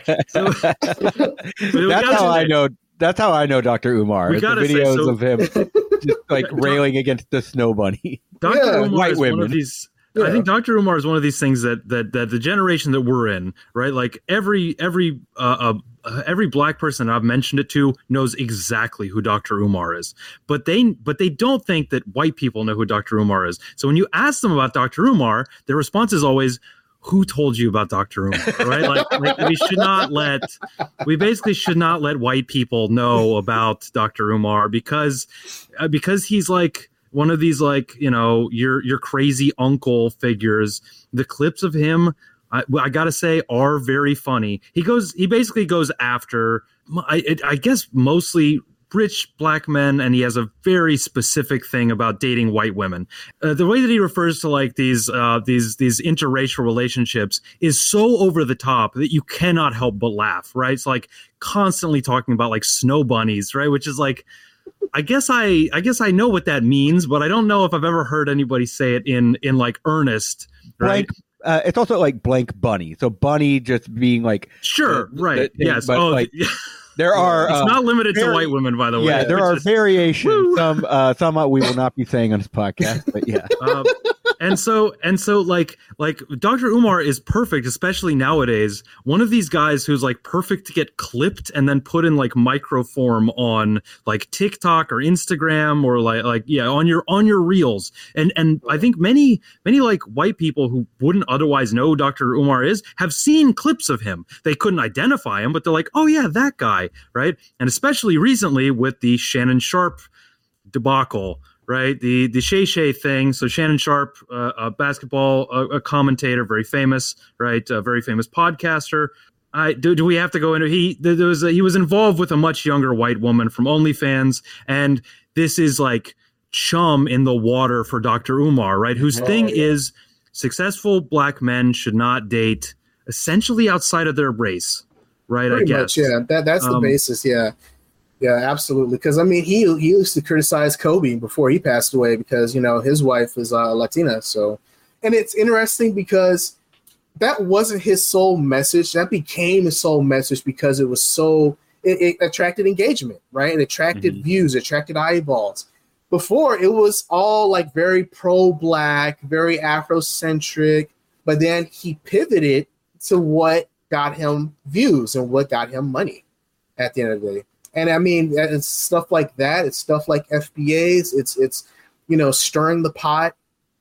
That's how I know. That's how I know Doctor Umar. We the gotta videos say, so, of him just like railing against the snow bunny. Doctor Yeah, Umar white is one women. of these. Yeah. I think Doctor Umar is one of these things that that that the generation that we're in, right? Like every every uh, uh, every black person I've mentioned it to knows exactly who Doctor Umar is, but they but they don't think that white people know who Doctor Umar is. So when you ask them about Doctor Umar, their response is always, "Who told you about Doctor Umar?" Right? Like, like we should not let we basically should not let white people know about Doctor Umar because uh, because he's like one of these, like, you know, your your crazy uncle figures. The clips of him, I, I gotta say, are very funny. He goes, he basically goes after, I, I guess, mostly rich black men, and he has a very specific thing about dating white women. Uh, the way that he refers to like these uh, these these interracial relationships is so over the top that you cannot help but laugh. Right? It's like constantly talking about like snow bunnies, right? Which is like, I guess I I guess I know what that means, but I don't know if I've ever heard anybody say it in in like earnest. Right? Blank. Uh, it's also like blank bunny. So bunny just being like Sure. the- right. the- yes. but, Oh, like, yeah. there are. It's uh, not limited very- to white women, by the way. Yeah, there Which are is- variations. Woo! Some uh, some uh, we will not be saying on this podcast, but yeah. uh, and so and so like like Doctor Umar is perfect, especially nowadays. One of these guys who's like perfect to get clipped and then put in like microform on like TikTok or Instagram or like like yeah on your on your reels. And and I think many many like white people who wouldn't otherwise know who Doctor Umar is have seen clips of him. They couldn't identify him, but they're like, oh yeah, that guy, right? And especially recently with the Shannon Sharp debacle, right? The the Shay Shay thing. So Shannon Sharp, uh, a basketball uh, a commentator, very famous, right? A very famous podcaster. I do. Do we have to go into he? There was a, he was involved with a much younger white woman from OnlyFans, and this is like chum in the water for Doctor Umar, right? Whose Oh, thing yeah. is successful black men should not date essentially outside of their race, right? Pretty I much, guess. yeah. That that's the Um, basis, yeah. Yeah, absolutely. Because I mean, he he used to criticize Kobe before he passed away because you know his wife is uh, Latina. So, and it's interesting because that wasn't his sole message. That became his sole message because it was so it, it attracted engagement, right? It attracted Mhm. views, attracted eyeballs. Before it was all like very pro-black, very Afrocentric, but then he pivoted to what got him views and what got him money at the end of the day. And I mean, it's stuff like that. It's stuff like F B As. It's it's you know stirring the pot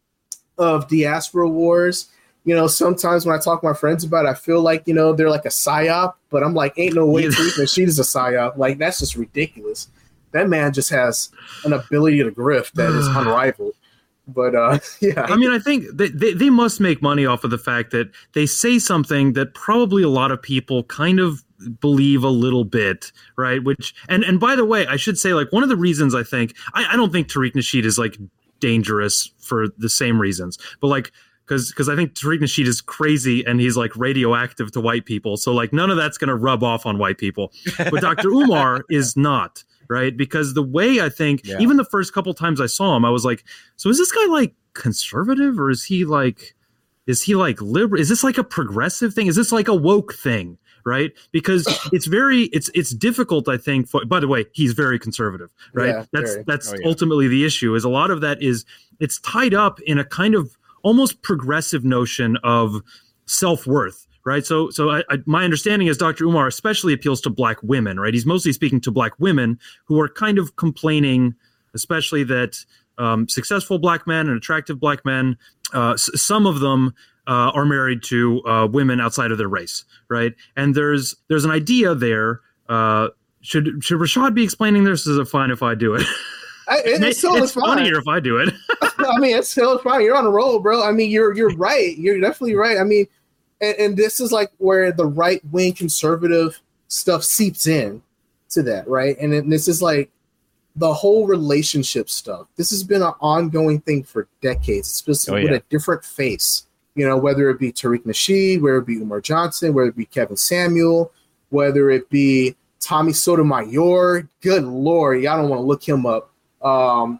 of diaspora wars. You know, sometimes when I talk to my friends about it, I feel like you know they're like a psyop, but I'm like, ain't no way Yeah. Tariq Nasheed is a psyop. Like that's just ridiculous. That man just has an ability to grift that is unrivaled. But uh, yeah, I mean, I think they, they, they must make money off of the fact that they say something that probably a lot of people kind of believe a little bit, right? Which and and by the way, I should say like one of the reasons I think I, I don't think Tariq Nasheed is like dangerous for the same reasons, but like because because I think Tariq Nasheed is crazy and he's like radioactive to white people, so like none of that's gonna rub off on white people. But Doctor Umar is not. Right, because the way I think, Yeah. even the first couple times I saw him, I was like, "So is this guy like conservative, or is he like, is he like liberal? Is this like a progressive thing? Is this like a woke thing?" Right? Because it's very, it's it's difficult, I think. For, by the way, he's very conservative, right? Yeah, that's very. that's Oh, yeah. ultimately the issue. Is a lot of that is it's tied up in a kind of almost progressive notion of self-worth. Right. So so I, I, my understanding is Doctor Umar especially appeals to black women. Right. He's mostly speaking to black women who are kind of complaining, especially that um, successful black men and attractive black men, uh, s- some of them uh, are married to uh, women outside of their race. Right. And there's there's an idea there. Uh, should should Rashad be explaining this? Is it fine if I do it? I, it, it's still it's fine. funnier if I do it. I mean, it's still fine. You're on a roll, bro. I mean, you're you're right. You're definitely right. I mean. And, and this is like where the right wing conservative stuff seeps in to that, right? And it, this is like the whole relationship stuff. This has been an ongoing thing for decades. It's just Oh, with yeah. a different face, you know, whether it be Tariq Nasheed, whether it be Umar Johnson, whether it be Kevin Samuel, whether it be Tommy Sotomayor, good Lord, y'all don't want to look him up, um,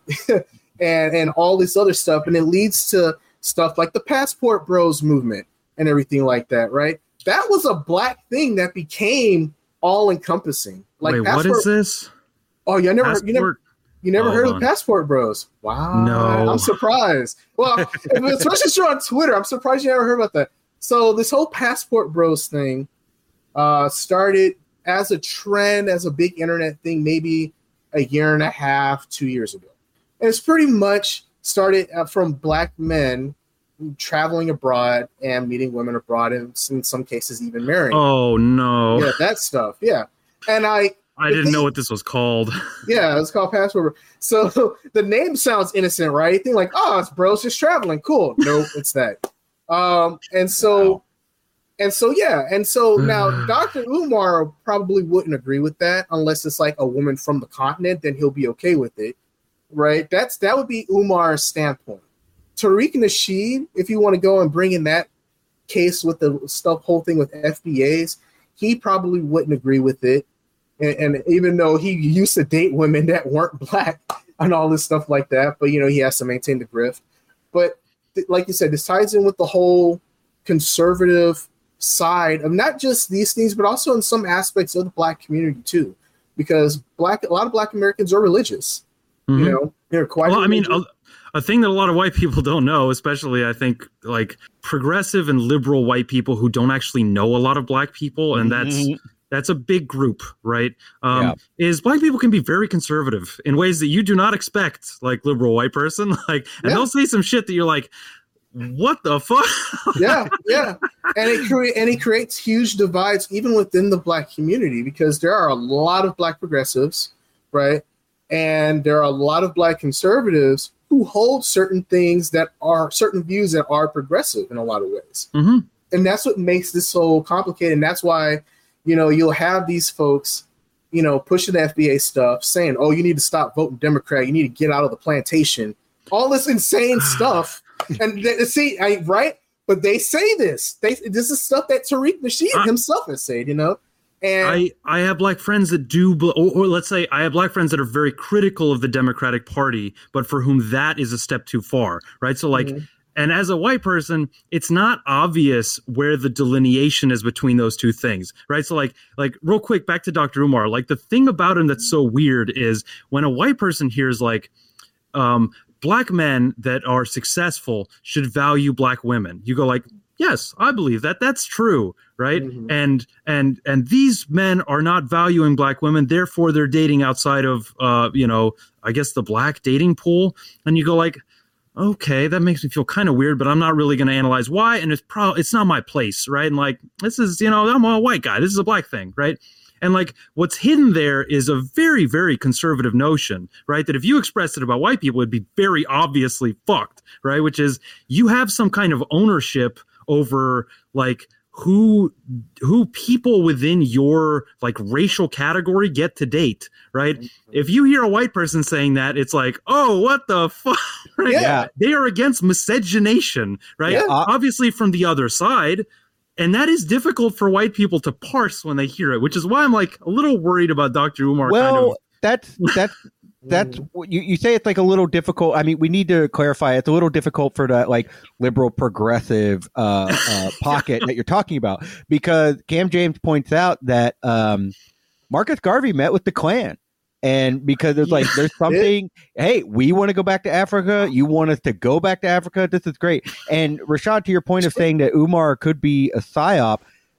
and, and all this other stuff. And it leads to stuff like the Passport Bros movement and everything like that, right? That was a black thing that became all-encompassing. Like, Wait, Passport, what is this? Oh, you never, Passport? you never, you never Hold heard on. of the Passport Bros? Wow, No. I'm surprised. Well, especially if you're on Twitter, I'm surprised you never heard about that. So this whole Passport Bros thing uh, started as a trend, as a big internet thing, maybe a year and a half, two years ago. And it's pretty much started uh, from black men traveling abroad and meeting women abroad, and in some cases even marrying. Oh no! Yeah, that stuff. Yeah, and I. I didn't know what this was called. Yeah, it's called Passport. So the name sounds innocent, right? You think like, oh, it's bros just traveling. Cool. Nope, it's that. Um, and so, wow. and so, yeah. And so now Doctor Umar probably wouldn't agree with that unless it's like a woman from the continent, then he'll be okay with it, right? That's That would be Umar's standpoint. Tariq Nasheed, if you want to go and bring in that case with the stuff, whole thing with F B As, he probably wouldn't agree with it. And, and even though he used to date women that weren't black and all this stuff like that, but, you know, he has to maintain the grift. But th- like you said, this ties in with the whole conservative side of not just these things, but also in some aspects of the black community too, because black a lot of black Americans are religious. Mm-hmm. You know, they're quite. Well, religious. I mean, a, a thing that a lot of white people don't know, especially I think like progressive and liberal white people who don't actually know a lot of black people, and that's. Mm-hmm. That's a big group, right? Um, yeah. Is black people can be very conservative in ways that you do not expect, like liberal white person. Like, and yeah. they'll say some shit that you're like, "What the fuck?" yeah, yeah, and it cre- and it creates huge divides even within the black community because there are a lot of black progressives, right? And there are a lot of black conservatives who hold certain things that are certain views that are progressive in a lot of ways, mm-hmm. and that's what makes this so complicated. And that's why. You know, you'll have these folks, you know, pushing the F B A stuff, saying, oh, you need to stop voting Democrat. You need to get out of the plantation. All this insane stuff. And they, see, I, right? But they say this. They This is stuff that Tariq Nasheed I, himself has said, you know? And I, I have black friends that do, or, or let's say I have black friends that are very critical of the Democratic Party, but for whom that is a step too far, right? So like, mm-hmm. And as a white person, it's not obvious where the delineation is between those two things, right? So like, like real quick, back to Doctor Umar, like the thing about him that's so weird is when a white person hears like, um, black men that are successful should value black women. You go like, yes, I believe that. That's true, right? Mm-hmm. And and and these men are not valuing black women, therefore they're dating outside of, uh, you know, I guess the black dating pool. And you go like, okay, that makes me feel kind of weird, but I'm not really going to analyze why. And it's probably, it's not my place, right? And like, this is, you know, I'm a white guy. This is a black thing, right? And like, what's hidden there is a very, very conservative notion, right? That if you expressed it about white people, it'd be very obviously fucked, right? Which is you have some kind of ownership over like who who people within your like racial category get to date, right? Mm-hmm. If you hear a white person saying that, it's like, oh, what the fuck? Right? Yeah. They are against miscegenation, right? Yeah. Obviously from the other side. And that is difficult for white people to parse when they hear it, which is why I'm like a little worried about Doctor Umar. Well, kind of. that's that's that's you, you say it's like a little difficult. I mean, we need to clarify. It's a little difficult for that like liberal progressive uh, uh, pocket that you're talking about, because Cam James points out that um, Marcus Garvey met with the Klan. And because it's like, there's something, hey, we want to go back to Africa. You want us to go back to Africa. This is great. And Rashad, to your point of saying that Umar could be a psyop,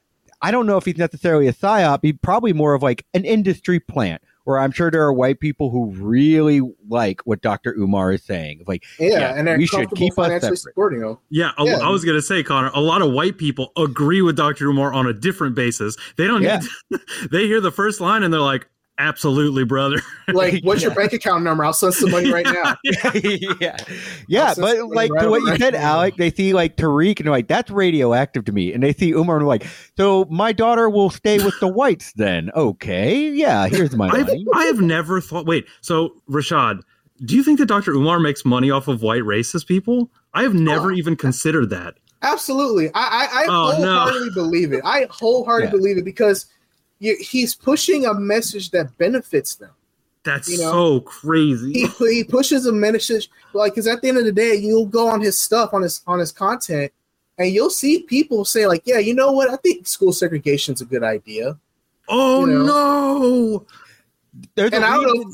I don't know if he's necessarily a psyop. He's probably more of like an industry plant, where I'm sure there are white people who really like what Doctor Umar is saying. Like, yeah, yeah and they're we should keep us separate. Supporting him. Yeah, I, yeah, I was going to say, Connor, a lot of white people agree with Doctor Umar on a different basis. They don't yeah. need to, they hear the first line and they're like, absolutely, brother. Like, what's yeah. your bank account number? I'll send some money right now. yeah, yeah, but like right to what you right said, now. Alec, they see like Tariq and they're like, that's radioactive to me, and they see Umar and they're like, so my daughter will stay with the whites then? Okay, yeah, here's my money. I have never thought. Wait, so Rashad, do you think that Doctor Umar makes money off of white racist people? I have never oh. even considered that. Absolutely, I I, I oh, wholeheartedly no. believe it. I wholeheartedly yeah. believe it because you, he's pushing a message that benefits them. That's you know? so crazy. He, he pushes a message, like, because at the end of the day, you'll go on his stuff, on his on his content, and you'll see people say, like, yeah, you know what? I think school segregation is a good idea. Oh, you know? no. There's And a I don't reason,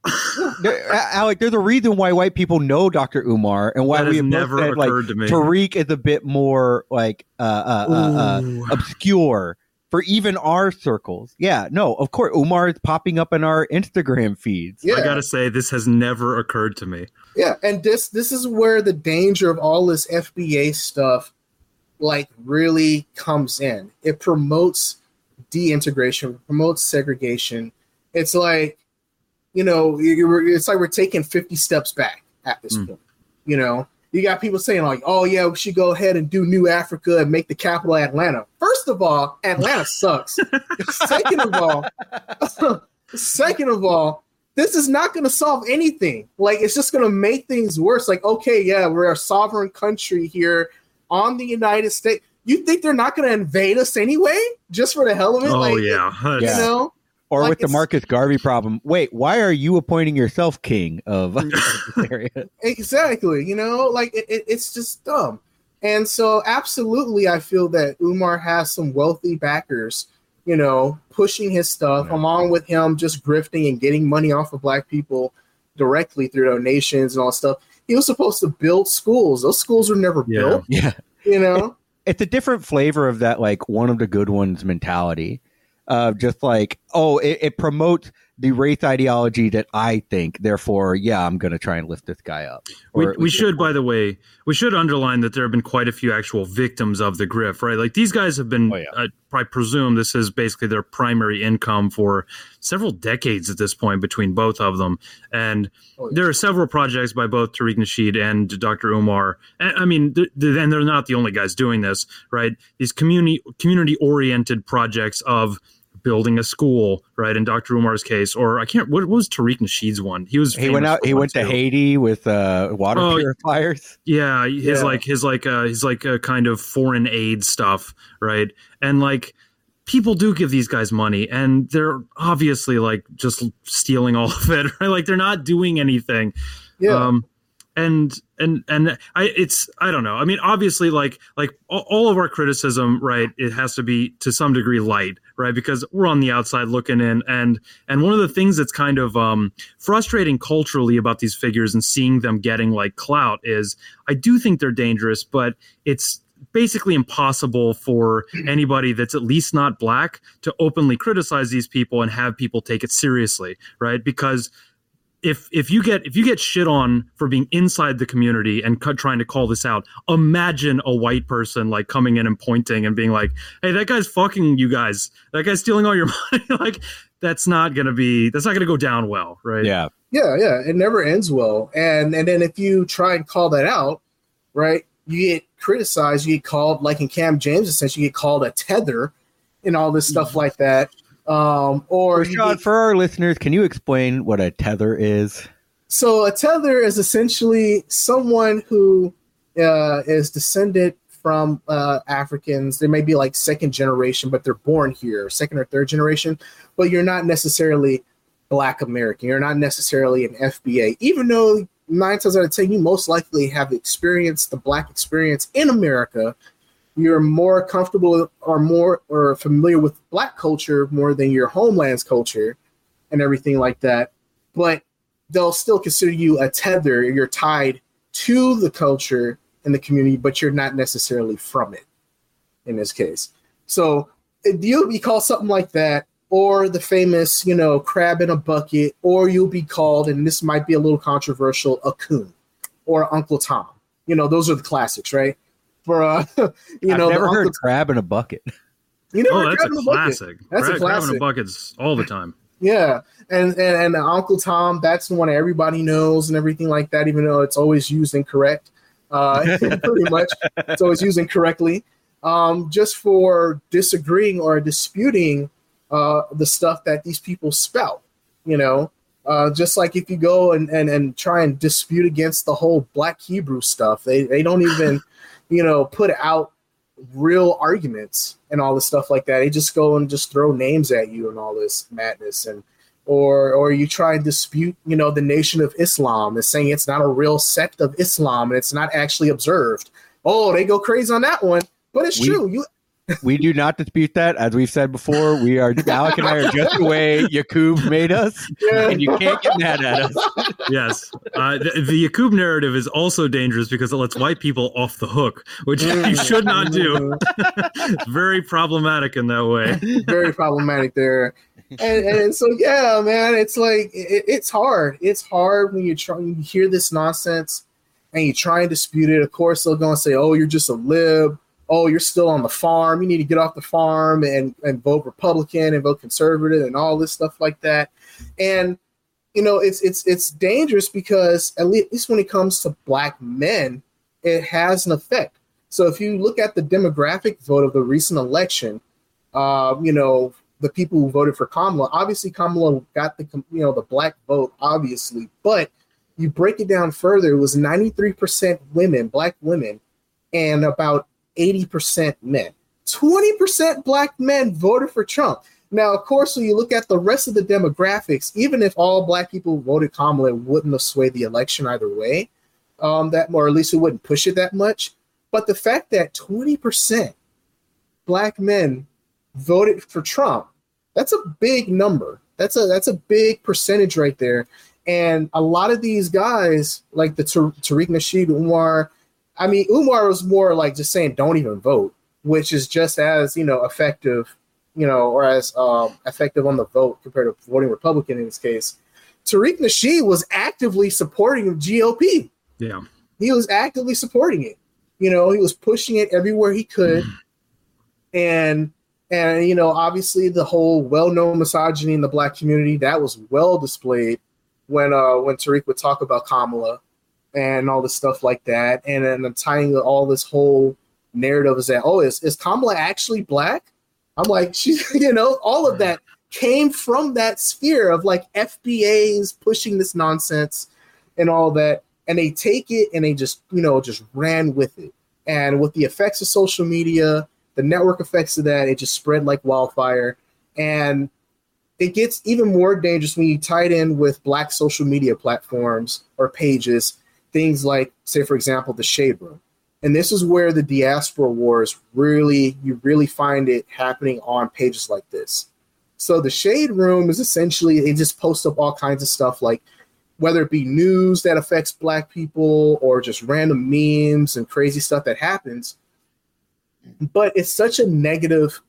there, Alec, there's a reason why white people know Doctor Umar and why That we has have both never said, like, occurred to me. Tariq is a bit more like uh, uh, uh, uh, Ooh. obscure for even our circles. Yeah, no, of course, Umar is popping up in our Instagram feeds. Yeah. I gotta say, this has never occurred to me. Yeah, and this this is where the danger of all this F B A stuff, like, really comes in. It promotes deintegration, promotes segregation. It's like, you know, it's like we're taking fifty steps back at this Mm. point. You know, you got people saying, like, oh, yeah, we should go ahead and do New Africa and make the capital Atlanta. First of all, Atlanta sucks. Second of all, second of all, this is not going to solve anything. Like, it's just going to make things worse. Like, okay, yeah, we're a sovereign country here on the United States. You think they're not going to invade us anyway, just for the hell of it? Oh, like, yeah. You Yeah. know? Or Like, with the it's- Marcus Garvey problem. Wait, why are you appointing yourself king of this area? Exactly. You know, like, it, it, it's just dumb. And so, absolutely, I feel that Umar has some wealthy backers, you know, pushing his stuff, Yeah. along with him just grifting and getting money off of black people directly through donations and all that stuff. He was supposed to build schools. Those schools were never Yeah. built, Yeah. you know? It's a different flavor of that, like, one of the good ones mentality. Uh, just like, oh, it, it promotes the race ideology that I think. Therefore, yeah, I'm going to try and lift this guy up. We, Or at we least should, support by the way, we should underline that there have been quite a few actual victims of the grift, right? Like, these guys have been, Oh, yeah. uh, I presume this is basically their primary income for several decades at this point between both of them. And Oh, yeah. there are several projects by both Tariq Nasheed and Doctor Umar. And, I mean, th- th- and they're not the only guys doing this, right? These community community oriented projects of building a school, right? In Doctor Umar's case, or I can't. What, what was Tariq Nasheed's one? He was. He went famous out. for He one went to too. Haiti with uh, water Oh, purifiers. Yeah, his Yeah. like his like uh his like a kind of foreign aid stuff, right? And like people do give these guys money, and they're obviously like just stealing all of it, right? Like they're not doing anything. Yeah. Um, and and and I it's I don't know. I mean, obviously, like like all, all of our criticism, right? It has to be to some degree light, right? Because we're on the outside looking in, and and one of the things that's kind of um, frustrating culturally about these figures and seeing them getting like clout is I do think they're dangerous, but it's basically impossible for anybody that's at least not black to openly criticize these people and have people take it seriously, right? Because if if you get if you get shit on for being inside the community and cu- trying to call this out, imagine a white person like coming in and pointing and being like, "Hey, that guy's fucking you guys. That guy's stealing all your money." Like that's not gonna be that's not gonna go down well, right? Yeah. Yeah, yeah, it never ends well. And and then if you try and call that out, right, you get criticized, you get called, like in Cam James' sense, you get called a tether and all this stuff like that. Um, or you Rashad, get, for our listeners, can you explain what a tether is? so a tether is essentially someone who uh, is descended from uh, Africans. They may be like second generation, but they're born here, second or third generation, but you're not necessarily Black American. You're not necessarily an F B A, even though nine times out of ten, you most likely have experienced the Black experience in America. You're more comfortable or more or familiar with Black culture more than your homeland's culture and everything like that. But they'll still consider you a tether. You're tied to the culture and the community, but you're not necessarily from it in this case. So you'll be called something like that, or the famous, you know, crab in a bucket, or you'll be called, and this might be a little controversial, a coon or Uncle Tom. You know, those are the classics, right? For uh, you I've know, never the heard Uncle, crab in a bucket. you never Oh, heard that's crab a in a bucket. classic. That's Crab, a crab in classic. a buckets all the time. Yeah, and, and and Uncle Tom, that's the one everybody knows and everything like that, even though it's always used incorrect. Uh, pretty much, it's always used incorrectly, um, just for disagreeing or disputing uh, the stuff that these people spout. You know, uh, just like if you go and, and, and try and dispute against the whole Black Hebrew stuff, they they don't even, you know, put out real arguments and all this stuff like that. They just go and just throw names at you and all this madness. And or or you try and dispute, you know, the Nation of Islam and saying it's not a real sect of Islam and it's not actually observed. Oh, they go crazy on that one. But it's we, true. You we do not dispute that. As we've said before, we are Alec and I are just the way Yakub made us, yeah. and you can't get mad at us. Yes. Uh, the, the Yakub narrative is also dangerous because it lets white people off the hook, which you should not do. It's very problematic in that way. Very problematic there. And, and so, yeah, man, it's like, it, it's hard. It's hard when you try, when you hear this nonsense and you try and dispute it. Of course, they're going to say, oh, you're just a lib. Oh, you're still on the farm. You need to get off the farm and, and vote Republican and vote conservative and all this stuff like that. And, you know, it's it's it's dangerous because at least when it comes to black men, it has an effect. So if you look at the demographic vote of the recent election, uh, you know, the people who voted for Kamala, obviously Kamala got the, you know, the black vote, obviously. But you break it down further, it was ninety-three percent women, black women, and about eighty percent men. twenty percent black men voted for Trump. Now, of course, when you look at the rest of the demographics, even if all black people voted Kamala, it wouldn't have swayed the election either way, um, that, or at least it wouldn't push it that much. But the fact that twenty percent black men voted for Trump, that's a big number. That's a that's a big percentage right there. And a lot of these guys, like the Tar- Tariq Nasheed, Umar, I mean, Umar was more like just saying, don't even vote, which is just as, you know, effective, you know, or as um, effective on the vote compared to voting Republican in this case. Tariq Nasheed was actively supporting the G O P. Yeah. He was actively supporting it. You know, he was pushing it everywhere he could. and, and you know, obviously the whole well-known misogyny in the black community, that was well displayed when uh, when Tariq would talk about Kamala and all this stuff like that. And then tying all this whole narrative is that, oh, is, is Kamala actually black? I'm like, she's, you know, all of that came from that sphere of like F B As pushing this nonsense and all that. And they take it and they just, you know, just ran with it. And with the effects of social media, the network effects of that, it just spread like wildfire. And it gets even more dangerous when you tie it in with black social media platforms or pages, things like, say, for example, the Shade Room. And this is where the diaspora wars really, you really find it happening on pages like this. So the Shade Room is essentially, they just post up all kinds of stuff, like whether it be news that affects black people or just random memes and crazy stuff that happens. But it's such a negative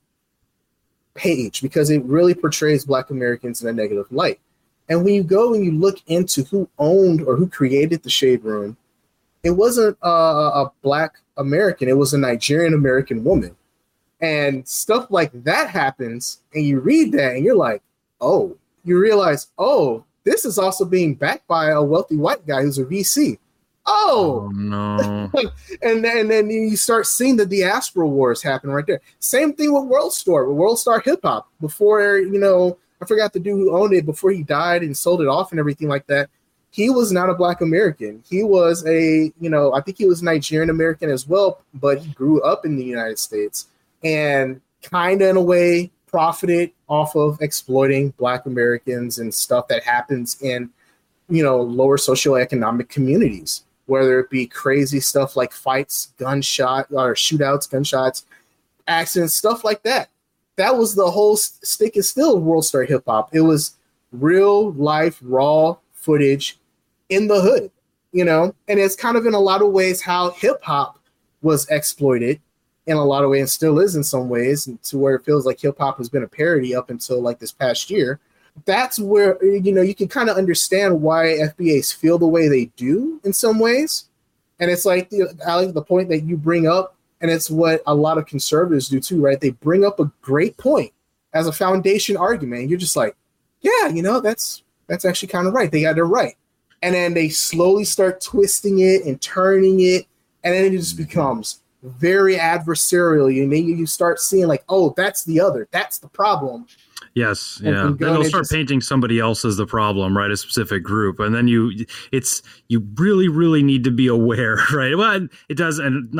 page because it really portrays black Americans in a negative light. And when you go and you look into who owned or who created the Shade Room, it wasn't a, a black American. It was a Nigerian American woman. And stuff like that happens, and you read that, and you're like, oh, you realize, oh, this is also being backed by a wealthy white guy who's a V C. Oh, oh no. and, then, and then you start seeing the diaspora wars happen right there. Same thing with World Star, with World Star Hip Hop. Before, you know, I forgot the dude who owned it before he died and sold it off and everything like that. He was not a black American. He was a, you know, I think he was Nigerian American as well, but he grew up in the United States and kind of in a way profited off of exploiting black Americans and stuff that happens in, you know, lower socioeconomic communities, whether it be crazy stuff like fights, gunshot or shootouts, gunshots, accidents, stuff like that. That was the whole stick and still of World Star Hip Hop. It was real life, raw footage in the hood, you know, and it's kind of in a lot of ways how hip hop was exploited in a lot of ways and still is in some ways, to where it feels like hip hop has been a parody up until like this past year. That's where, you know, you can kind of understand why F B As feel the way they do in some ways. And it's like, you know, Alex, the point that you bring up, and it's what a lot of conservatives do too, right? They bring up a great point as a foundation argument. And you're just like, yeah, you know, that's that's actually kind of right. They got it right. And then they slowly start twisting it and turning it. And then it just becomes very adversarial. And then you start seeing like, oh, that's the other. That's the problem. Yes, yeah. Then they'll start just painting somebody else as the problem, right? A specific group, and then you, it's you really, really need to be aware, right? Well, it does, and not just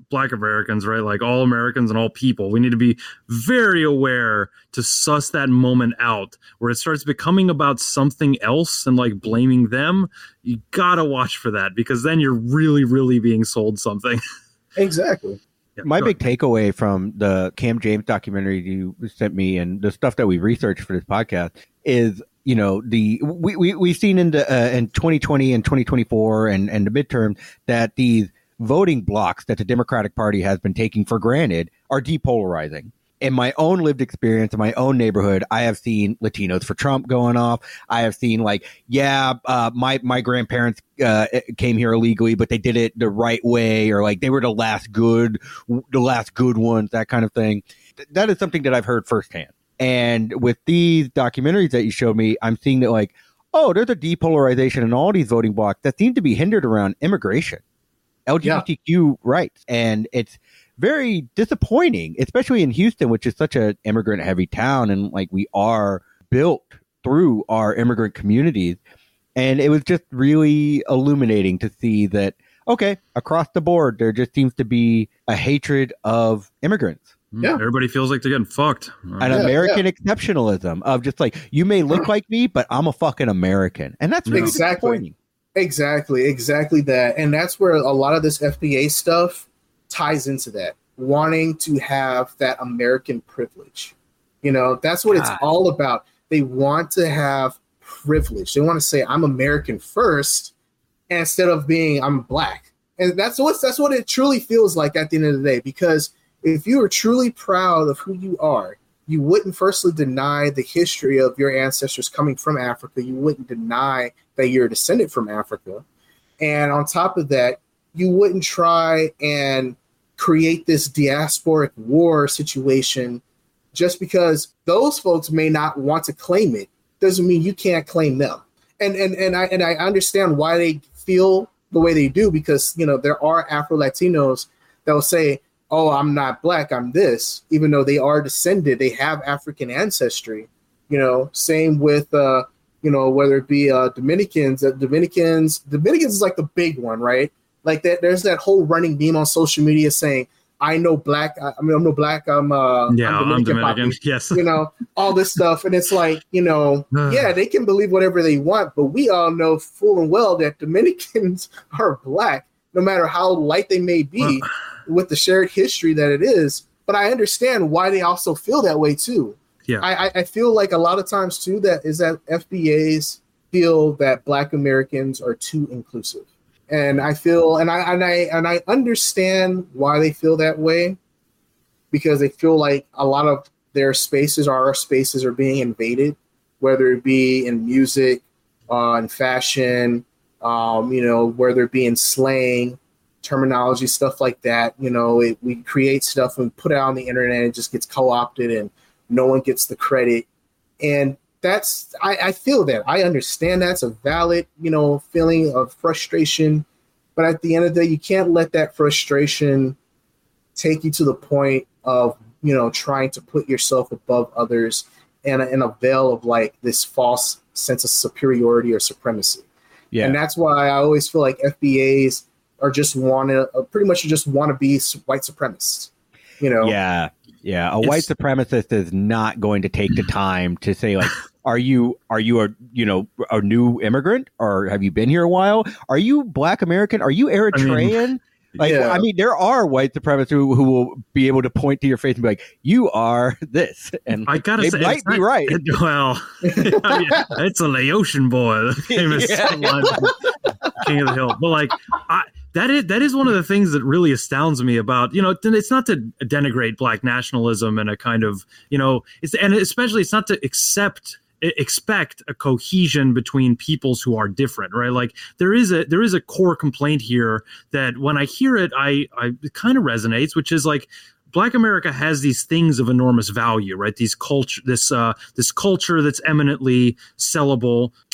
Black Americans, right? Like all Americans and all people, we need to be very aware to suss that moment out where it starts becoming about something else and like blaming them. You gotta watch for that, because then you're really, really being sold something. Exactly. Yeah, My go big ahead. takeaway from the Cam James documentary you sent me and the stuff that we researched for this podcast is, you know, the we, we we've seen in the uh, in twenty twenty and twenty twenty-four and and the midterm that these voting blocks that the Democratic Party has been taking for granted are depolarizing. In my own lived experience, in my own neighborhood, I have seen Latinos for Trump going off. I have seen like, yeah, uh, my my grandparents uh, came here illegally, but they did it the right way, or like they were the last good, the last good ones, that kind of thing. Th- that is something that I've heard firsthand. And with these documentaries that you showed me, I'm seeing that like, oh, there's a depolarization in all these voting blocks that seem to be hindered around immigration, L G B T Q yeah. rights, and it's very disappointing, especially in Houston, which is such an immigrant heavy town. And like we are built through our immigrant communities. And it was just really illuminating to see that, okay, across the board, there just seems to be a hatred of immigrants. Yeah. Everybody feels like they're getting fucked. An Yeah, American yeah. exceptionalism of just like, you may look like me, but I'm a fucking American. And that's really Exactly. disappointing. Exactly, exactly that. And that's where a lot of this F B A stuff ties into that, wanting to have that American privilege. You know, that's what it's God. all about. They want to have privilege. They want to say, I'm American first, instead of being, I'm black. And that's what, that's what it truly feels like at the end of the day, because if you are truly proud of who you are, you wouldn't firstly deny the history of your ancestors coming from Africa. You wouldn't deny that you're a descendant from Africa. And on top of that, you wouldn't try and create this diasporic war situation just because those folks may not want to claim it. Doesn't mean you can't claim them. And and and I and I understand why they feel the way they do, because you know there are Afro-Latinos that will say, oh, I'm not black, I'm this, even though they are descended, they have African ancestry. You know, same with uh, you know, whether it be uh Dominicans, uh, Dominicans, Dominicans is like the big one, right? Like that, there's that whole running meme on social media saying, I know black, I, I mean, I'm no black, I'm uh, Yeah, I'm I'm Dominican, Dominican. Papi. Yes. You know, all this stuff. And it's like, you know, yeah, they can believe whatever they want, but we all know full and well that Dominicans are black, no matter how light they may be with the shared history that it is. But I understand why they also feel that way too. Yeah. I, I feel like a lot of times too, that is that F B As feel that black Americans are too inclusive. And I feel, and I and I and I understand why they feel that way, because they feel like a lot of their spaces, our spaces, are being invaded, whether it be in music, uh, in fashion, um, you know, whether it be in slang, terminology, stuff like that. You know, it, we create stuff and put it on the internet, and it just gets co-opted, and no one gets the credit. And that's, I, I feel that. I understand that's a valid, you know, feeling of frustration. But at the end of the day, you can't let that frustration take you to the point of, you know, trying to put yourself above others in a, in a veil of like this false sense of superiority or supremacy. Yeah. And that's why I always feel like F B As are just want to, uh, pretty much just want to be white supremacists, you know? Yeah. Yeah, a It's- white supremacist is not going to take the time to say like, are you are you a you know a new immigrant, or have you been here a while? Are you Black American? Are you Eritrean? Like, Yeah. I mean, there are white supremacists who, who will be able to point to your face and be like, you are this. And I gotta they say, might it's be not- right. it- well, I mean, it's a Laotian boy, the famous Yeah. line from King of the Hill. But like, I, that is that is one of the things that really astounds me about, you know, it's not to denigrate Black nationalism and a kind of, you know, it's and especially it's not to accept. expect a cohesion between peoples who are different, right? Like there is a there is a core complaint here that when I hear it, I, I it kind of resonates, which is like Black America has these things of enormous value, right? These culture, this uh, this culture that's eminently sellable,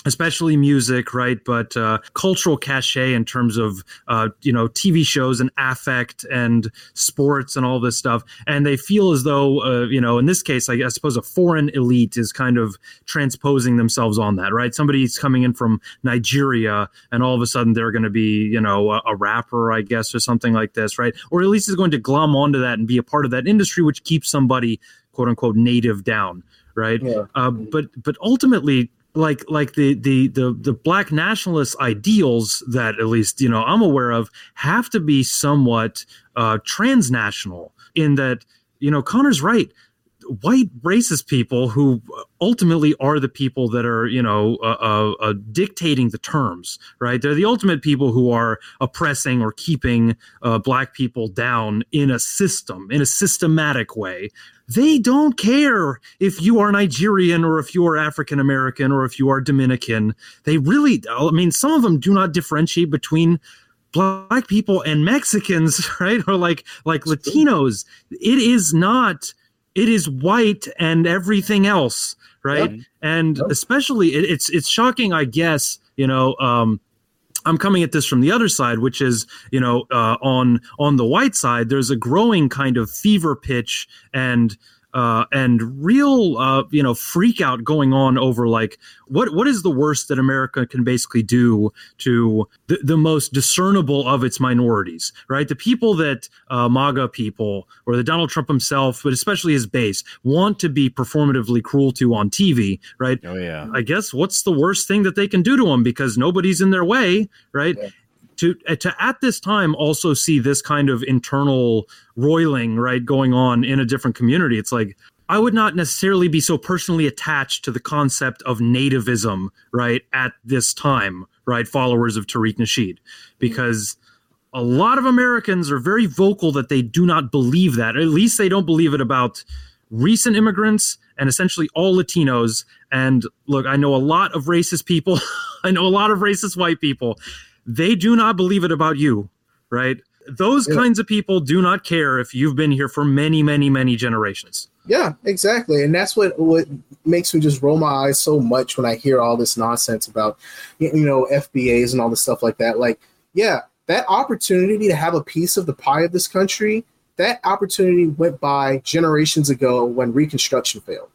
especially music, right? But uh, cultural cachet in terms of, uh, you know, T V shows and affect and sports and all this stuff. And they feel as though, uh, you know, in this case, I, I suppose a foreign elite is kind of transposing themselves on that, right? Somebody's coming in from Nigeria and all of a sudden they're going to be, you know, a, a rapper, I guess, or something like this, right? Or at least is going to glom onto that and be a part of that industry, which keeps somebody, quote unquote, native down, right? Yeah. Uh, but but ultimately, like like the, the the the black nationalist ideals that at least, you know, I'm aware of have to be somewhat uh, transnational in that, you know, Connor's right. White racist people who ultimately are the people that are, you know, uh, uh, uh, dictating the terms, right? They're the ultimate people who are oppressing or keeping uh, black people down in a system, in a systematic way. They don't care if you are Nigerian or if you are African American or if you are Dominican. They really, I mean, some of them do not differentiate between black people and Mexicans, right? Or like like Latinos. It is not. It is white and everything else, right? Yep. And yep. especially, it, it's it's shocking, I guess, you know, um, I'm coming at this from the other side, which is, you know, uh, on on the white side, there's a growing kind of fever pitch and uh, and real, uh, you know, freak out going on over like what what is the worst that America can basically do to the, the most discernible of its minorities, right? The people that uh, MAGA people or the Donald Trump himself, but especially his base, want to be performatively cruel to on T V, right? Oh, yeah. I guess what's the worst thing that they can do to them because nobody's in their way, right? Yeah. To, to at this time also see this kind of internal roiling, right, going on in a different community. It's like, I would not necessarily be so personally attached to the concept of nativism, right, at this time, right, followers of Tariq Nasheed, because a lot of Americans are very vocal that they do not believe that. Or at least they don't believe it about recent immigrants and essentially all Latinos. And look, I know a lot of racist people. I know a lot of racist white people. They do not believe it about you, right? Those yeah. kinds of people do not care if you've been here for many, many, many generations. Yeah, exactly. And that's what, what makes me just roll my eyes so much when I hear all this nonsense about, you know, F B As and all this stuff like that. Like, yeah, that opportunity to have a piece of the pie of this country, that opportunity went by generations ago when Reconstruction failed.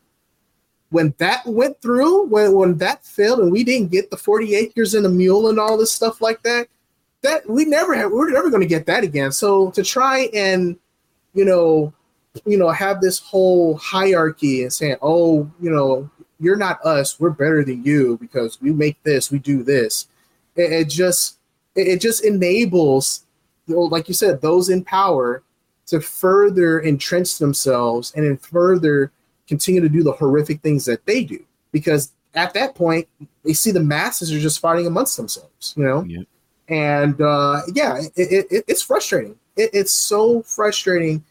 When that went through, when, when that failed and we didn't get the forty acres and a mule and all this stuff like that, that we never have, we're never going to get that again. So to try and, you know, you know, have this whole hierarchy and saying, oh, you know, you're not us, we're better than you because we make this, we do this. It, it just, it, it just enables, like you said, those in power to further entrench themselves and then further continue to do the horrific things that they do, because at that point they see the masses are just fighting amongst themselves, you know. Yeah. And uh, yeah, it, it, it's frustrating. It, it's so frustrating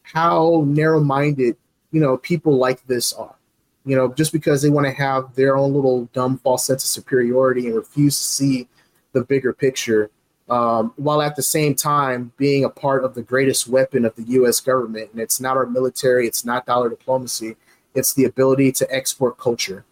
how narrow-minded, you know, people like this are. You know, just because they want to have their own little dumb false sense of superiority and refuse to see the bigger picture, um, while at the same time being a part of the greatest weapon of the U S government. And it's not our military, it's not dollar diplomacy. It's the ability to export culture.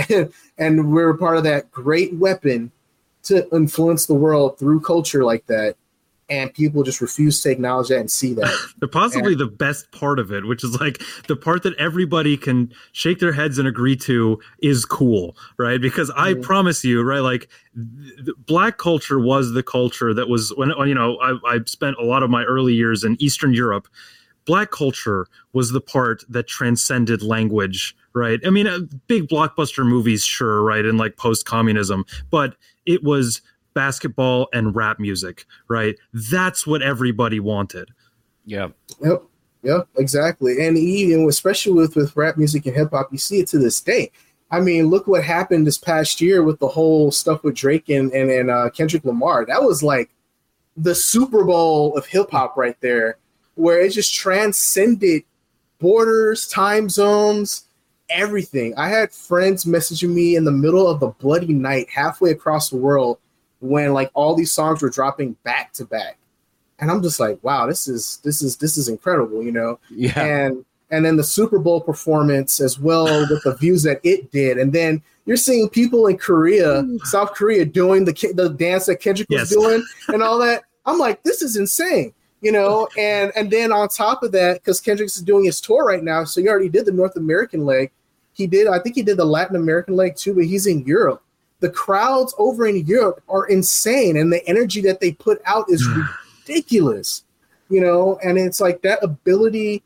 And we're a part of that great weapon to influence the world through culture like that. And people just refuse to acknowledge that and see that. They're possibly and, the best part of it, which is like the part that everybody can shake their heads and agree to is cool, right? Because I mm-hmm. promise you, right, like th- black culture was the culture that was, when, when you know, I, I spent a lot of my early years in Eastern Europe. Black culture was the part that transcended language, right? I mean, uh, big blockbuster movies, sure, right, and like post-communism, but it was basketball and rap music, right? That's what everybody wanted. Yeah. Yep. Yep. Exactly. And even especially with, with rap music and hip hop, you see it to this day. I mean, look what happened this past year with the whole stuff with Drake and, and, and uh, Kendrick Lamar. That was like the Super Bowl of hip hop right there, where it just transcended borders, time zones, everything. I had friends messaging me in the middle of a bloody night halfway across the world when like all these songs were dropping back to back. And I'm just like, wow, this is this is this is incredible, you know? Yeah. And and then the Super Bowl performance as well with the views that it did, and then you're seeing people in Korea, South Korea, doing the the dance that Kendrick was yes. doing and all that. I'm like, this is insane, you know. And and then on top of that, because Kendrick's doing his tour right now, so he already did the North American leg. He did, I think he did the Latin American leg too, but he's in Europe. The crowds over in Europe are insane, and the energy that they put out is ridiculous, you know. And it's like that ability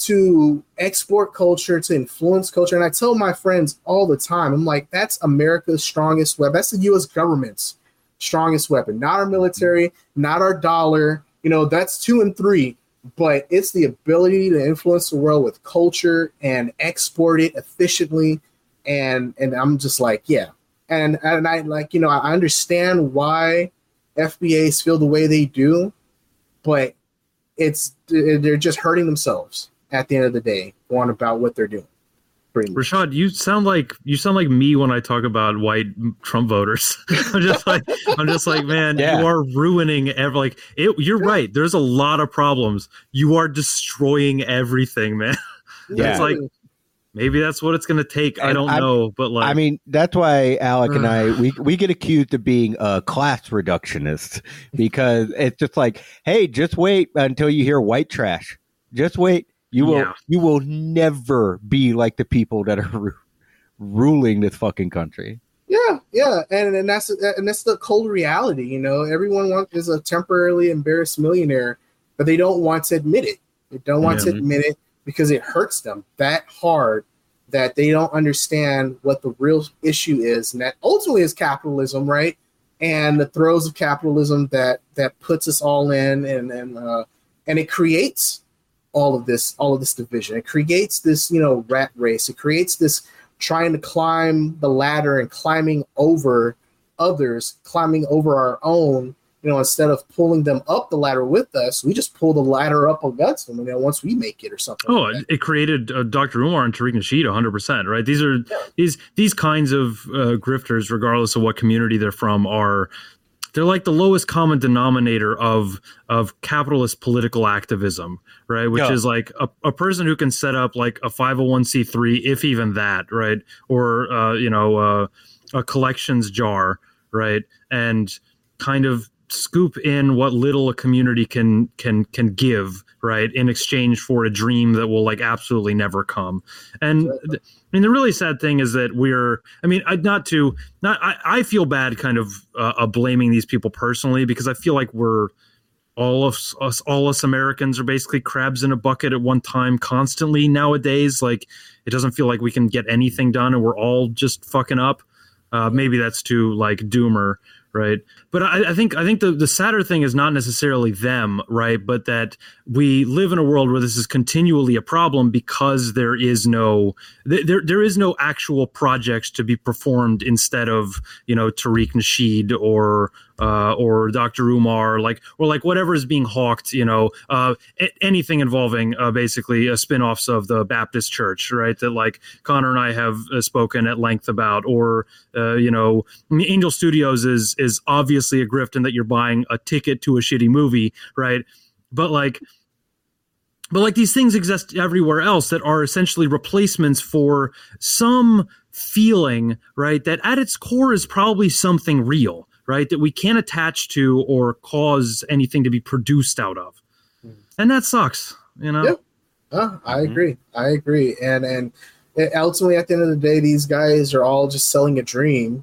to export culture, to influence culture. And I tell my friends all the time, I'm like, that's America's strongest weapon. That's the U S government's strongest weapon, not our military, not our dollar. You know, that's two and three, but it's the ability to influence the world with culture and export it efficiently. And, and I'm just like, yeah. And, and I like, you know, I understand why F B As feel the way they do, but it's, they're just hurting themselves at the end of the day, going about what they're doing. Rashad, you sound like you sound like me when I talk about white Trump voters. I'm just like I'm just like, man, yeah. you are ruining every like it, you're yeah. right. There's a lot of problems. You are destroying everything, man. Yeah. It's like maybe that's what it's gonna take. And I don't I, know, but like I mean, that's why Alec and I we we get accused of being a class reductionist because it's just like, hey, just wait until you hear white trash. Just wait. You will yeah. you will never be like the people that are ru- ruling this fucking country. Yeah, yeah, and and that's and that's the cold reality. You know, everyone wants is a temporarily embarrassed millionaire, but they don't want to admit it. They don't want yeah. to admit it because it hurts them that hard that they don't understand what the real issue is, and that ultimately is capitalism, right? And the throes of capitalism that that puts us all in, and and uh, and it creates all of this, all of this division. It creates this, you know, rat race. It creates this trying to climb the ladder and climbing over others, climbing over our own, you know, instead of pulling them up the ladder with us, we just pull the ladder up against them. And then once we make it or something. Oh, like it created uh, Doctor Umar and Tariq Nasheed one hundred percent, right? These are yeah. these, these kinds of uh, grifters, regardless of what community they're from, are they're like the lowest common denominator of of capitalist political activism, right? Which yeah. is like a, a person who can set up like a five oh one c three, if even that, right? Or, uh, you know, uh, a collections jar, right? And kind of scoop in what little a community can can can give, right, in exchange for a dream that will like absolutely never come. And th- I mean, the really sad thing is that we're, I mean, I, not to, not, I, I feel bad kind of uh, uh, blaming these people personally, because I feel like we're, all of us, all us Americans are basically crabs in a bucket at one time constantly nowadays. Like, it doesn't feel like we can get anything done and we're all just fucking up. Uh, maybe that's too like doomer, right? But I, I think I think the, the sadder thing is not necessarily them, right? But that we live in a world where this is continually a problem because there is no there there is no actual projects to be performed instead of, you know, Tariq Nasheed or uh, or Doctor Umar, like or like whatever is being hawked, you know, uh, a- anything involving uh, basically uh, spinoffs of the Baptist Church, right? That like Connor and I have uh, spoken at length about, or uh, you know, I mean, Angel Studios is is obviously a grift in that you're buying a ticket to a shitty movie, right? But like, but like these things exist everywhere else that are essentially replacements for some feeling, right? That at its core is probably something real, right? That we can't attach to or cause anything to be produced out of. And that sucks, you know? Yeah, uh, I agree. I agree. And, and ultimately at the end of the day, these guys are all just selling a dream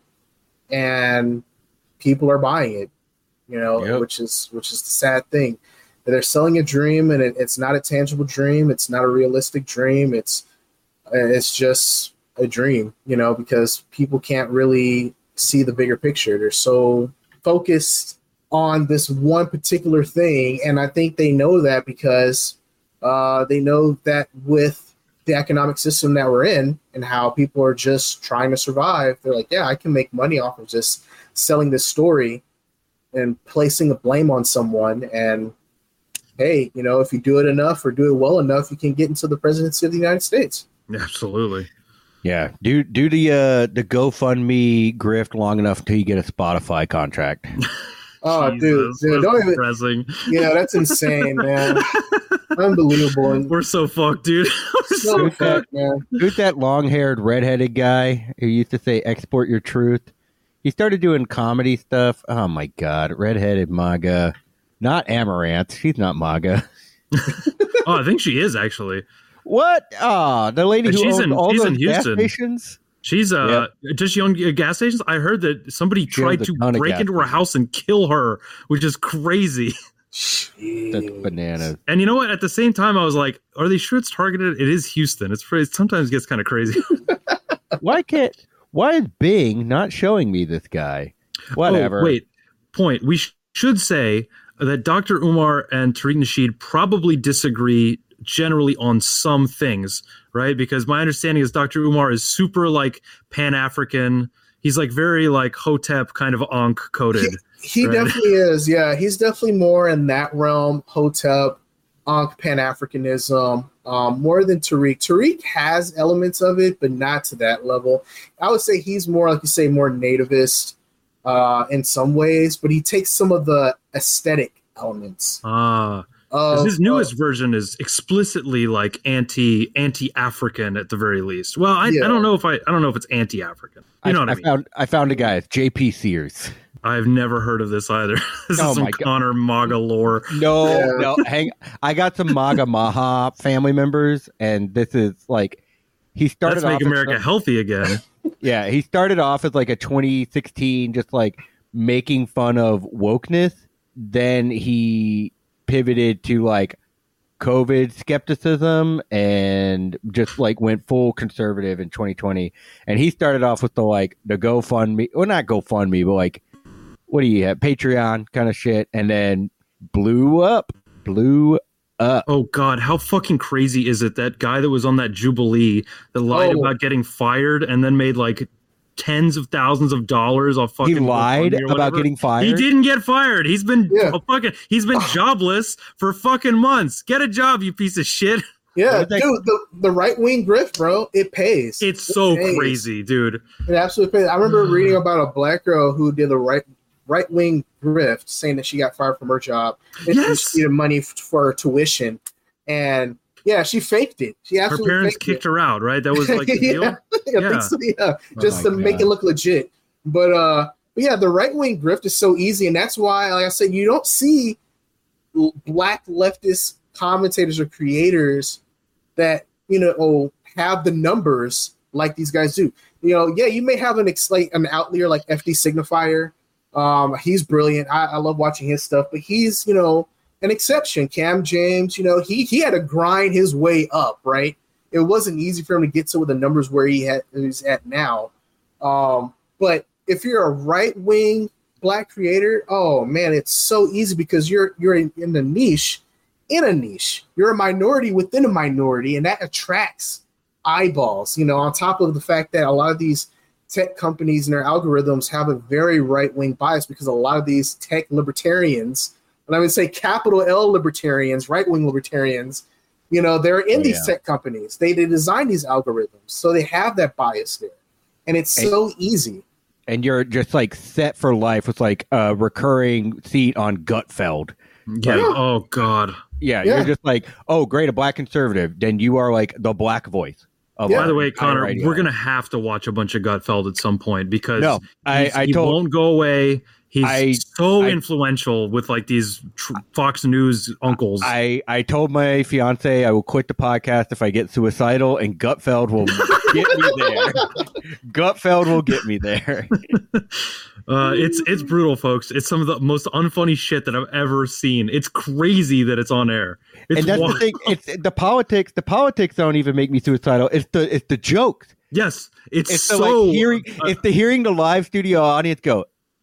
and people are buying it, you know, yep. which is, which is the sad thing. They're selling a dream, and it, it's not a tangible dream. It's not a realistic dream. It's it's just a dream, you know, because people can't really see the bigger picture. They're so focused on this one particular thing, and I think they know that because uh, they know that with the economic system that we're in and how people are just trying to survive, they're like, yeah, I can make money off of just selling this story and placing the blame on someone. And hey, you know, if you do it enough or do it well enough, you can get into the presidency of the United States. Absolutely. Yeah. Do do the uh, the GoFundMe grift long enough until you get a Spotify contract. Oh, Jesus, dude, dude don't even. Depressing. Yeah, that's insane, man. Unbelievable. And We're so fucked, dude. We're so so fucked, man. Who's that long-haired, redheaded guy who used to say "export your truth"? He started doing comedy stuff. Oh my god, redheaded MAGA, not Amaranth. She's not MAGA. Oh, I think she is actually. What? Oh, the lady who She's owns in- all she's those in gas Houston. stations. She's uh, does she own uh, gas stations? I heard that somebody She tried owns a to ton of break gas into her stations. house and kill her, which is crazy. That's bananas. And you know what? At the same time, I was like, "Are they sure it's targeted?" It is Houston. It's pretty, it sometimes gets kind of crazy. Why can't? Why is Bing not showing me this guy? Whatever. Oh, wait, point. We sh- should say that Doctor Umar and Tariq Nasheed probably disagree generally on some things, right? Because my understanding is Doctor Umar is super like Pan-African. He's like very like Hotep kind of Ankh coded. He Right. definitely is. Yeah, he's definitely more in that realm. Hotep, Ankh, Pan-Africanism, um, more than Tariq. Tariq has elements of it, but not to that level. I would say he's more, like you say, more nativist uh, in some ways, but he takes some of the aesthetic elements. Ah, 'cause Of, his newest of- version is explicitly like anti anti African at the very least. Well, I, Yeah. I don't know if I I don't know if it's anti African. You know I, what I, I mean? found I found a guy. It's J P Sears. I've never heard of this either. This Oh is some my God. Connor MAGA lore. No, Yeah. no. Hang. I got some MAGA Maha family members, and this is like he started. Let's make off as America some- healthy again. Yeah, he started off as like a twenty sixteen, just like making fun of wokeness. Then he pivoted to like COVID skepticism and just like went full conservative in twenty twenty. And he started off with the like the GoFundMe, well, not GoFundMe, but like what do you have, Patreon kind of shit, and then blew up, blew up. Oh God, how fucking crazy is it? That guy that was on that Jubilee that lied Oh. about getting fired and then made like tens of thousands of dollars off fucking. He lied GoFundMe or about whatever. getting fired. He didn't get fired. He's been Yeah. a fucking. He's been jobless for fucking months. Get a job, you piece of shit. yeah, What was that- dude, the, the right wing grift, bro, it pays. It's It so pays. crazy, dude. It absolutely pays. I remember reading about a black girl who did the right right wing grift, saying that she got fired from her job and Yes. she needed money f- for her tuition, and yeah, she faked it. She Her absolutely parents faked kicked it. her out, right? That was like the Yeah. deal. I Yeah. think so, yeah, Oh just my to make God. it look legit. But uh, but yeah, the right wing grift is so easy, and that's why, like I said, you don't see l- black leftist commentators or creators that you know oh, have the numbers like these guys do. You know, yeah, you may have an ex- like an outlier like F D Signifier. Um, he's brilliant. I, I love watching his stuff, but he's you know an exception. Cam James, you know, he he had to grind his way up, right? It wasn't easy for him to get to the numbers where he had he's at now. Um, but if you're a right wing black creator, oh man, it's so easy because you're you're in, in a niche, in a niche. You're a minority within a minority, and that attracts eyeballs. You know, on top of the fact that a lot of these tech companies and their algorithms have a very right wing bias because a lot of these tech libertarians, and I would say capital L libertarians, right wing libertarians, you know, they're in these Yeah. tech companies. They they design these algorithms, so they have that bias there, and it's And- so easy. And you're just like set for life with like a recurring seat on Gutfeld. Yeah. Yeah. Oh God. Yeah, Yeah. you're just like, oh, great, a black conservative. Then you are like the black voice. Of Yeah. our By the way, entire Connor, ideology. we're gonna have to watch a bunch of Gutfeld at some point because No, I, he's- I he told won't go away. He's I- so I- influential with like these tr- Fox News uncles. I, I told my fiance I will quit the podcast if I get suicidal, and Gutfeld will get me there. Gutfeld will get me there. Uh, it's it's brutal, folks. It's some of the most unfunny shit that I've ever seen. It's crazy that it's on air. It's and that's wild. the thing. It's the politics. The politics don't even make me suicidal. It's the it's the jokes. Yes, it's, It's so. the like hearing. uh, it's the hearing the live studio audience go.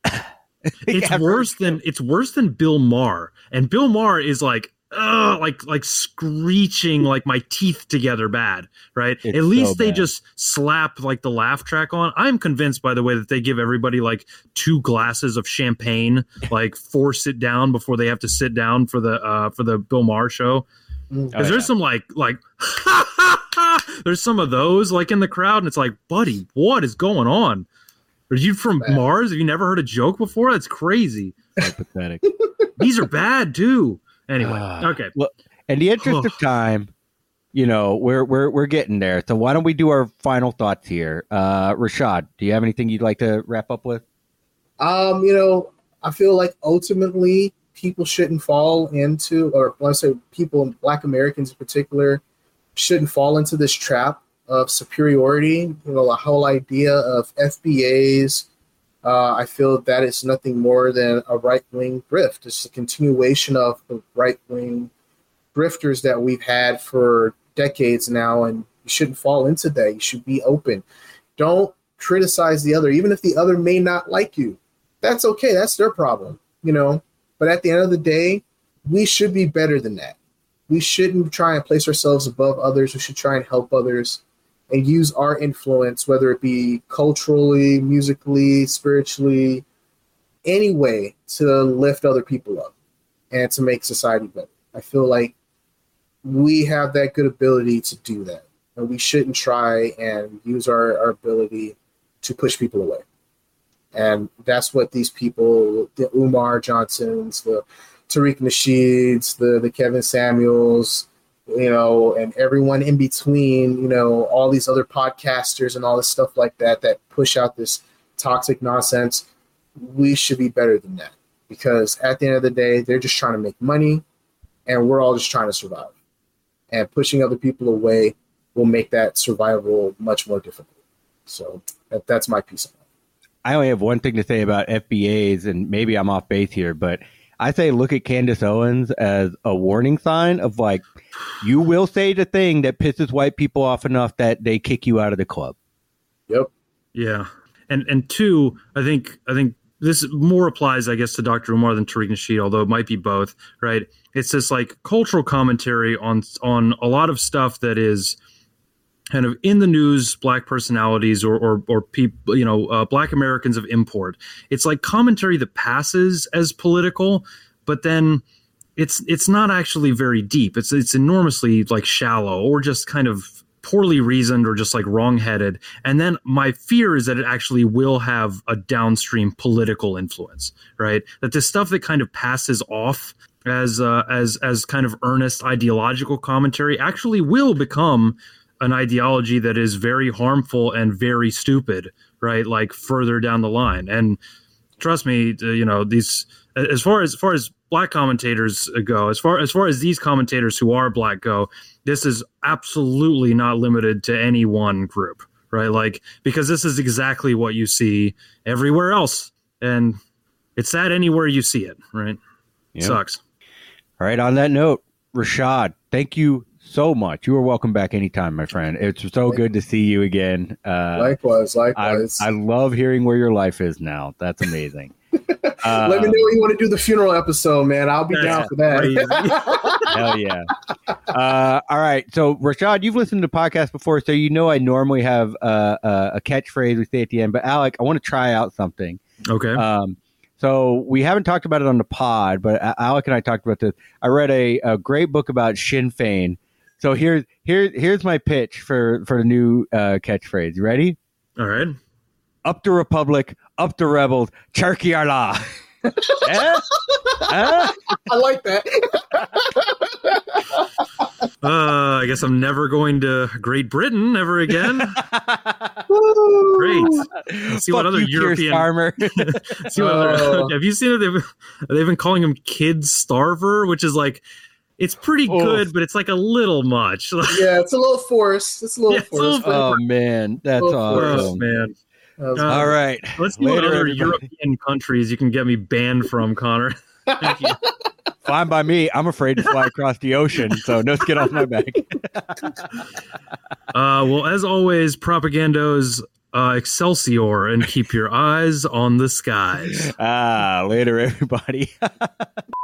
it's Yeah, worse than it's worse than Bill Maher, and Bill Maher is like. Uh, like like screeching like my teeth together bad, right? It's At least so they bad. just slap like the laugh track on. I'm convinced, by the way, that they give everybody like two glasses of champagne, like force it down before they have to sit down for the uh for the Bill Maher show. Mm. Because Oh, there's yeah. some like like there's some of those like in the crowd, and it's like, buddy, what is going on? Are you from Bad. Mars? Have you never heard a joke before? That's crazy. So pathetic. These are bad too. Anyway, Ah. okay. Well, in the interest of time, you know, we're we're we're getting there. So why don't we do our final thoughts here? Uh, Rashad, do you have anything you'd like to wrap up with? Um, you know, I feel like ultimately people shouldn't fall into, or let's say people, Black Americans in particular, shouldn't fall into this trap of superiority. You know, the whole idea of F B As. Uh, I feel that it's nothing more than a right-wing grift. It's a continuation of the right-wing grifters that we've had for decades now, and you shouldn't fall into that. You should be open. Don't criticize the other, even if the other may not like you. That's okay. That's their problem, you know. But at the end of the day, we should be better than that. We shouldn't try and place ourselves above others. We should try and help others and use our influence, whether it be culturally, musically, spiritually, any way to lift other people up and to make society better. I feel like we have that good ability to do that. And we shouldn't try and use our, our ability to push people away. And that's what these people, the Umar Johnsons, the Tariq Nasheeds, the, the Kevin Samuels, you know, and everyone in between, you know, all these other podcasters and all this stuff like that, that push out this toxic nonsense. We should be better than that, because at the end of the day, they're just trying to make money and we're all just trying to survive. And pushing other people away will make that survival much more difficult. So that, that's my piece of it. I only have one thing to say about F B As, and maybe I'm off base here, but I say look at Candace Owens as a warning sign of, like, you will say the thing that pisses white people off enough that they kick you out of the club. Yep. Yeah. And and two, I think I think this more applies, I guess, to Doctor Umar than Tariq Nasheed, although it might be both, right? It's this like cultural commentary on on a lot of stuff that is kind of in the news, Black personalities or or, or people, you know, uh, Black Americans of import. It's like commentary that passes as political, but then it's it's not actually very deep. It's it's enormously like shallow or just kind of poorly reasoned or just like wrongheaded. And then my fear is that it actually will have a downstream political influence, right? That this stuff that kind of passes off as uh, as as kind of earnest ideological commentary actually will become an ideology that is very harmful and very stupid, right? Like further down the line. And trust me, you know, these, as far as, as far as Black commentators go, as far as far as these commentators who are Black go, this is absolutely not limited to any one group, right? Like, because this is exactly what you see everywhere else. And it's sad anywhere you see it, right? Yep. Sucks. All right. On that note, Rashad, thank you so much. You are welcome back anytime, my friend. It's so good to see you again. Uh, likewise, likewise. I, I love hearing where your life is now. That's amazing. Uh, Let me know when you want to do the funeral episode, man. I'll be down for that. Hell yeah. Uh, all right. So, Rashad, you've listened to podcasts before, so you know I normally have uh, uh, a catchphrase we say at the end. But, Alec, I want to try out something. Okay. Um, so, we haven't talked about it on the pod, but Alec and I talked about this. I read a, a great book about Sinn Féin. So, here's, here, here's my pitch for, for the new uh, catchphrase. You ready? All right. Up the Republic, up the rebels, Charky Allah. eh? eh? I like that. uh, I guess I'm never going to Great Britain ever again. Great. Let's see Fuck what other you, European. Farmer. see what Oh. other, have you seen it? They've, they've been calling him Kid Starver, which is like, it's pretty Oh. good, but it's like a little much. Yeah, it's a little forced. It's a little Yeah, it's a forced. little Oh, man. That's Oh, awesome. Oh, man. That was- Uh, All right. Let's see what Later, other everybody. European countries you can get me banned from, Connor. Thank you. Fine by me. I'm afraid to fly across the ocean, so no skin off my back. Uh, well, as always, propagandos uh, Excelsior and keep your eyes on the skies. Ah, later, everybody.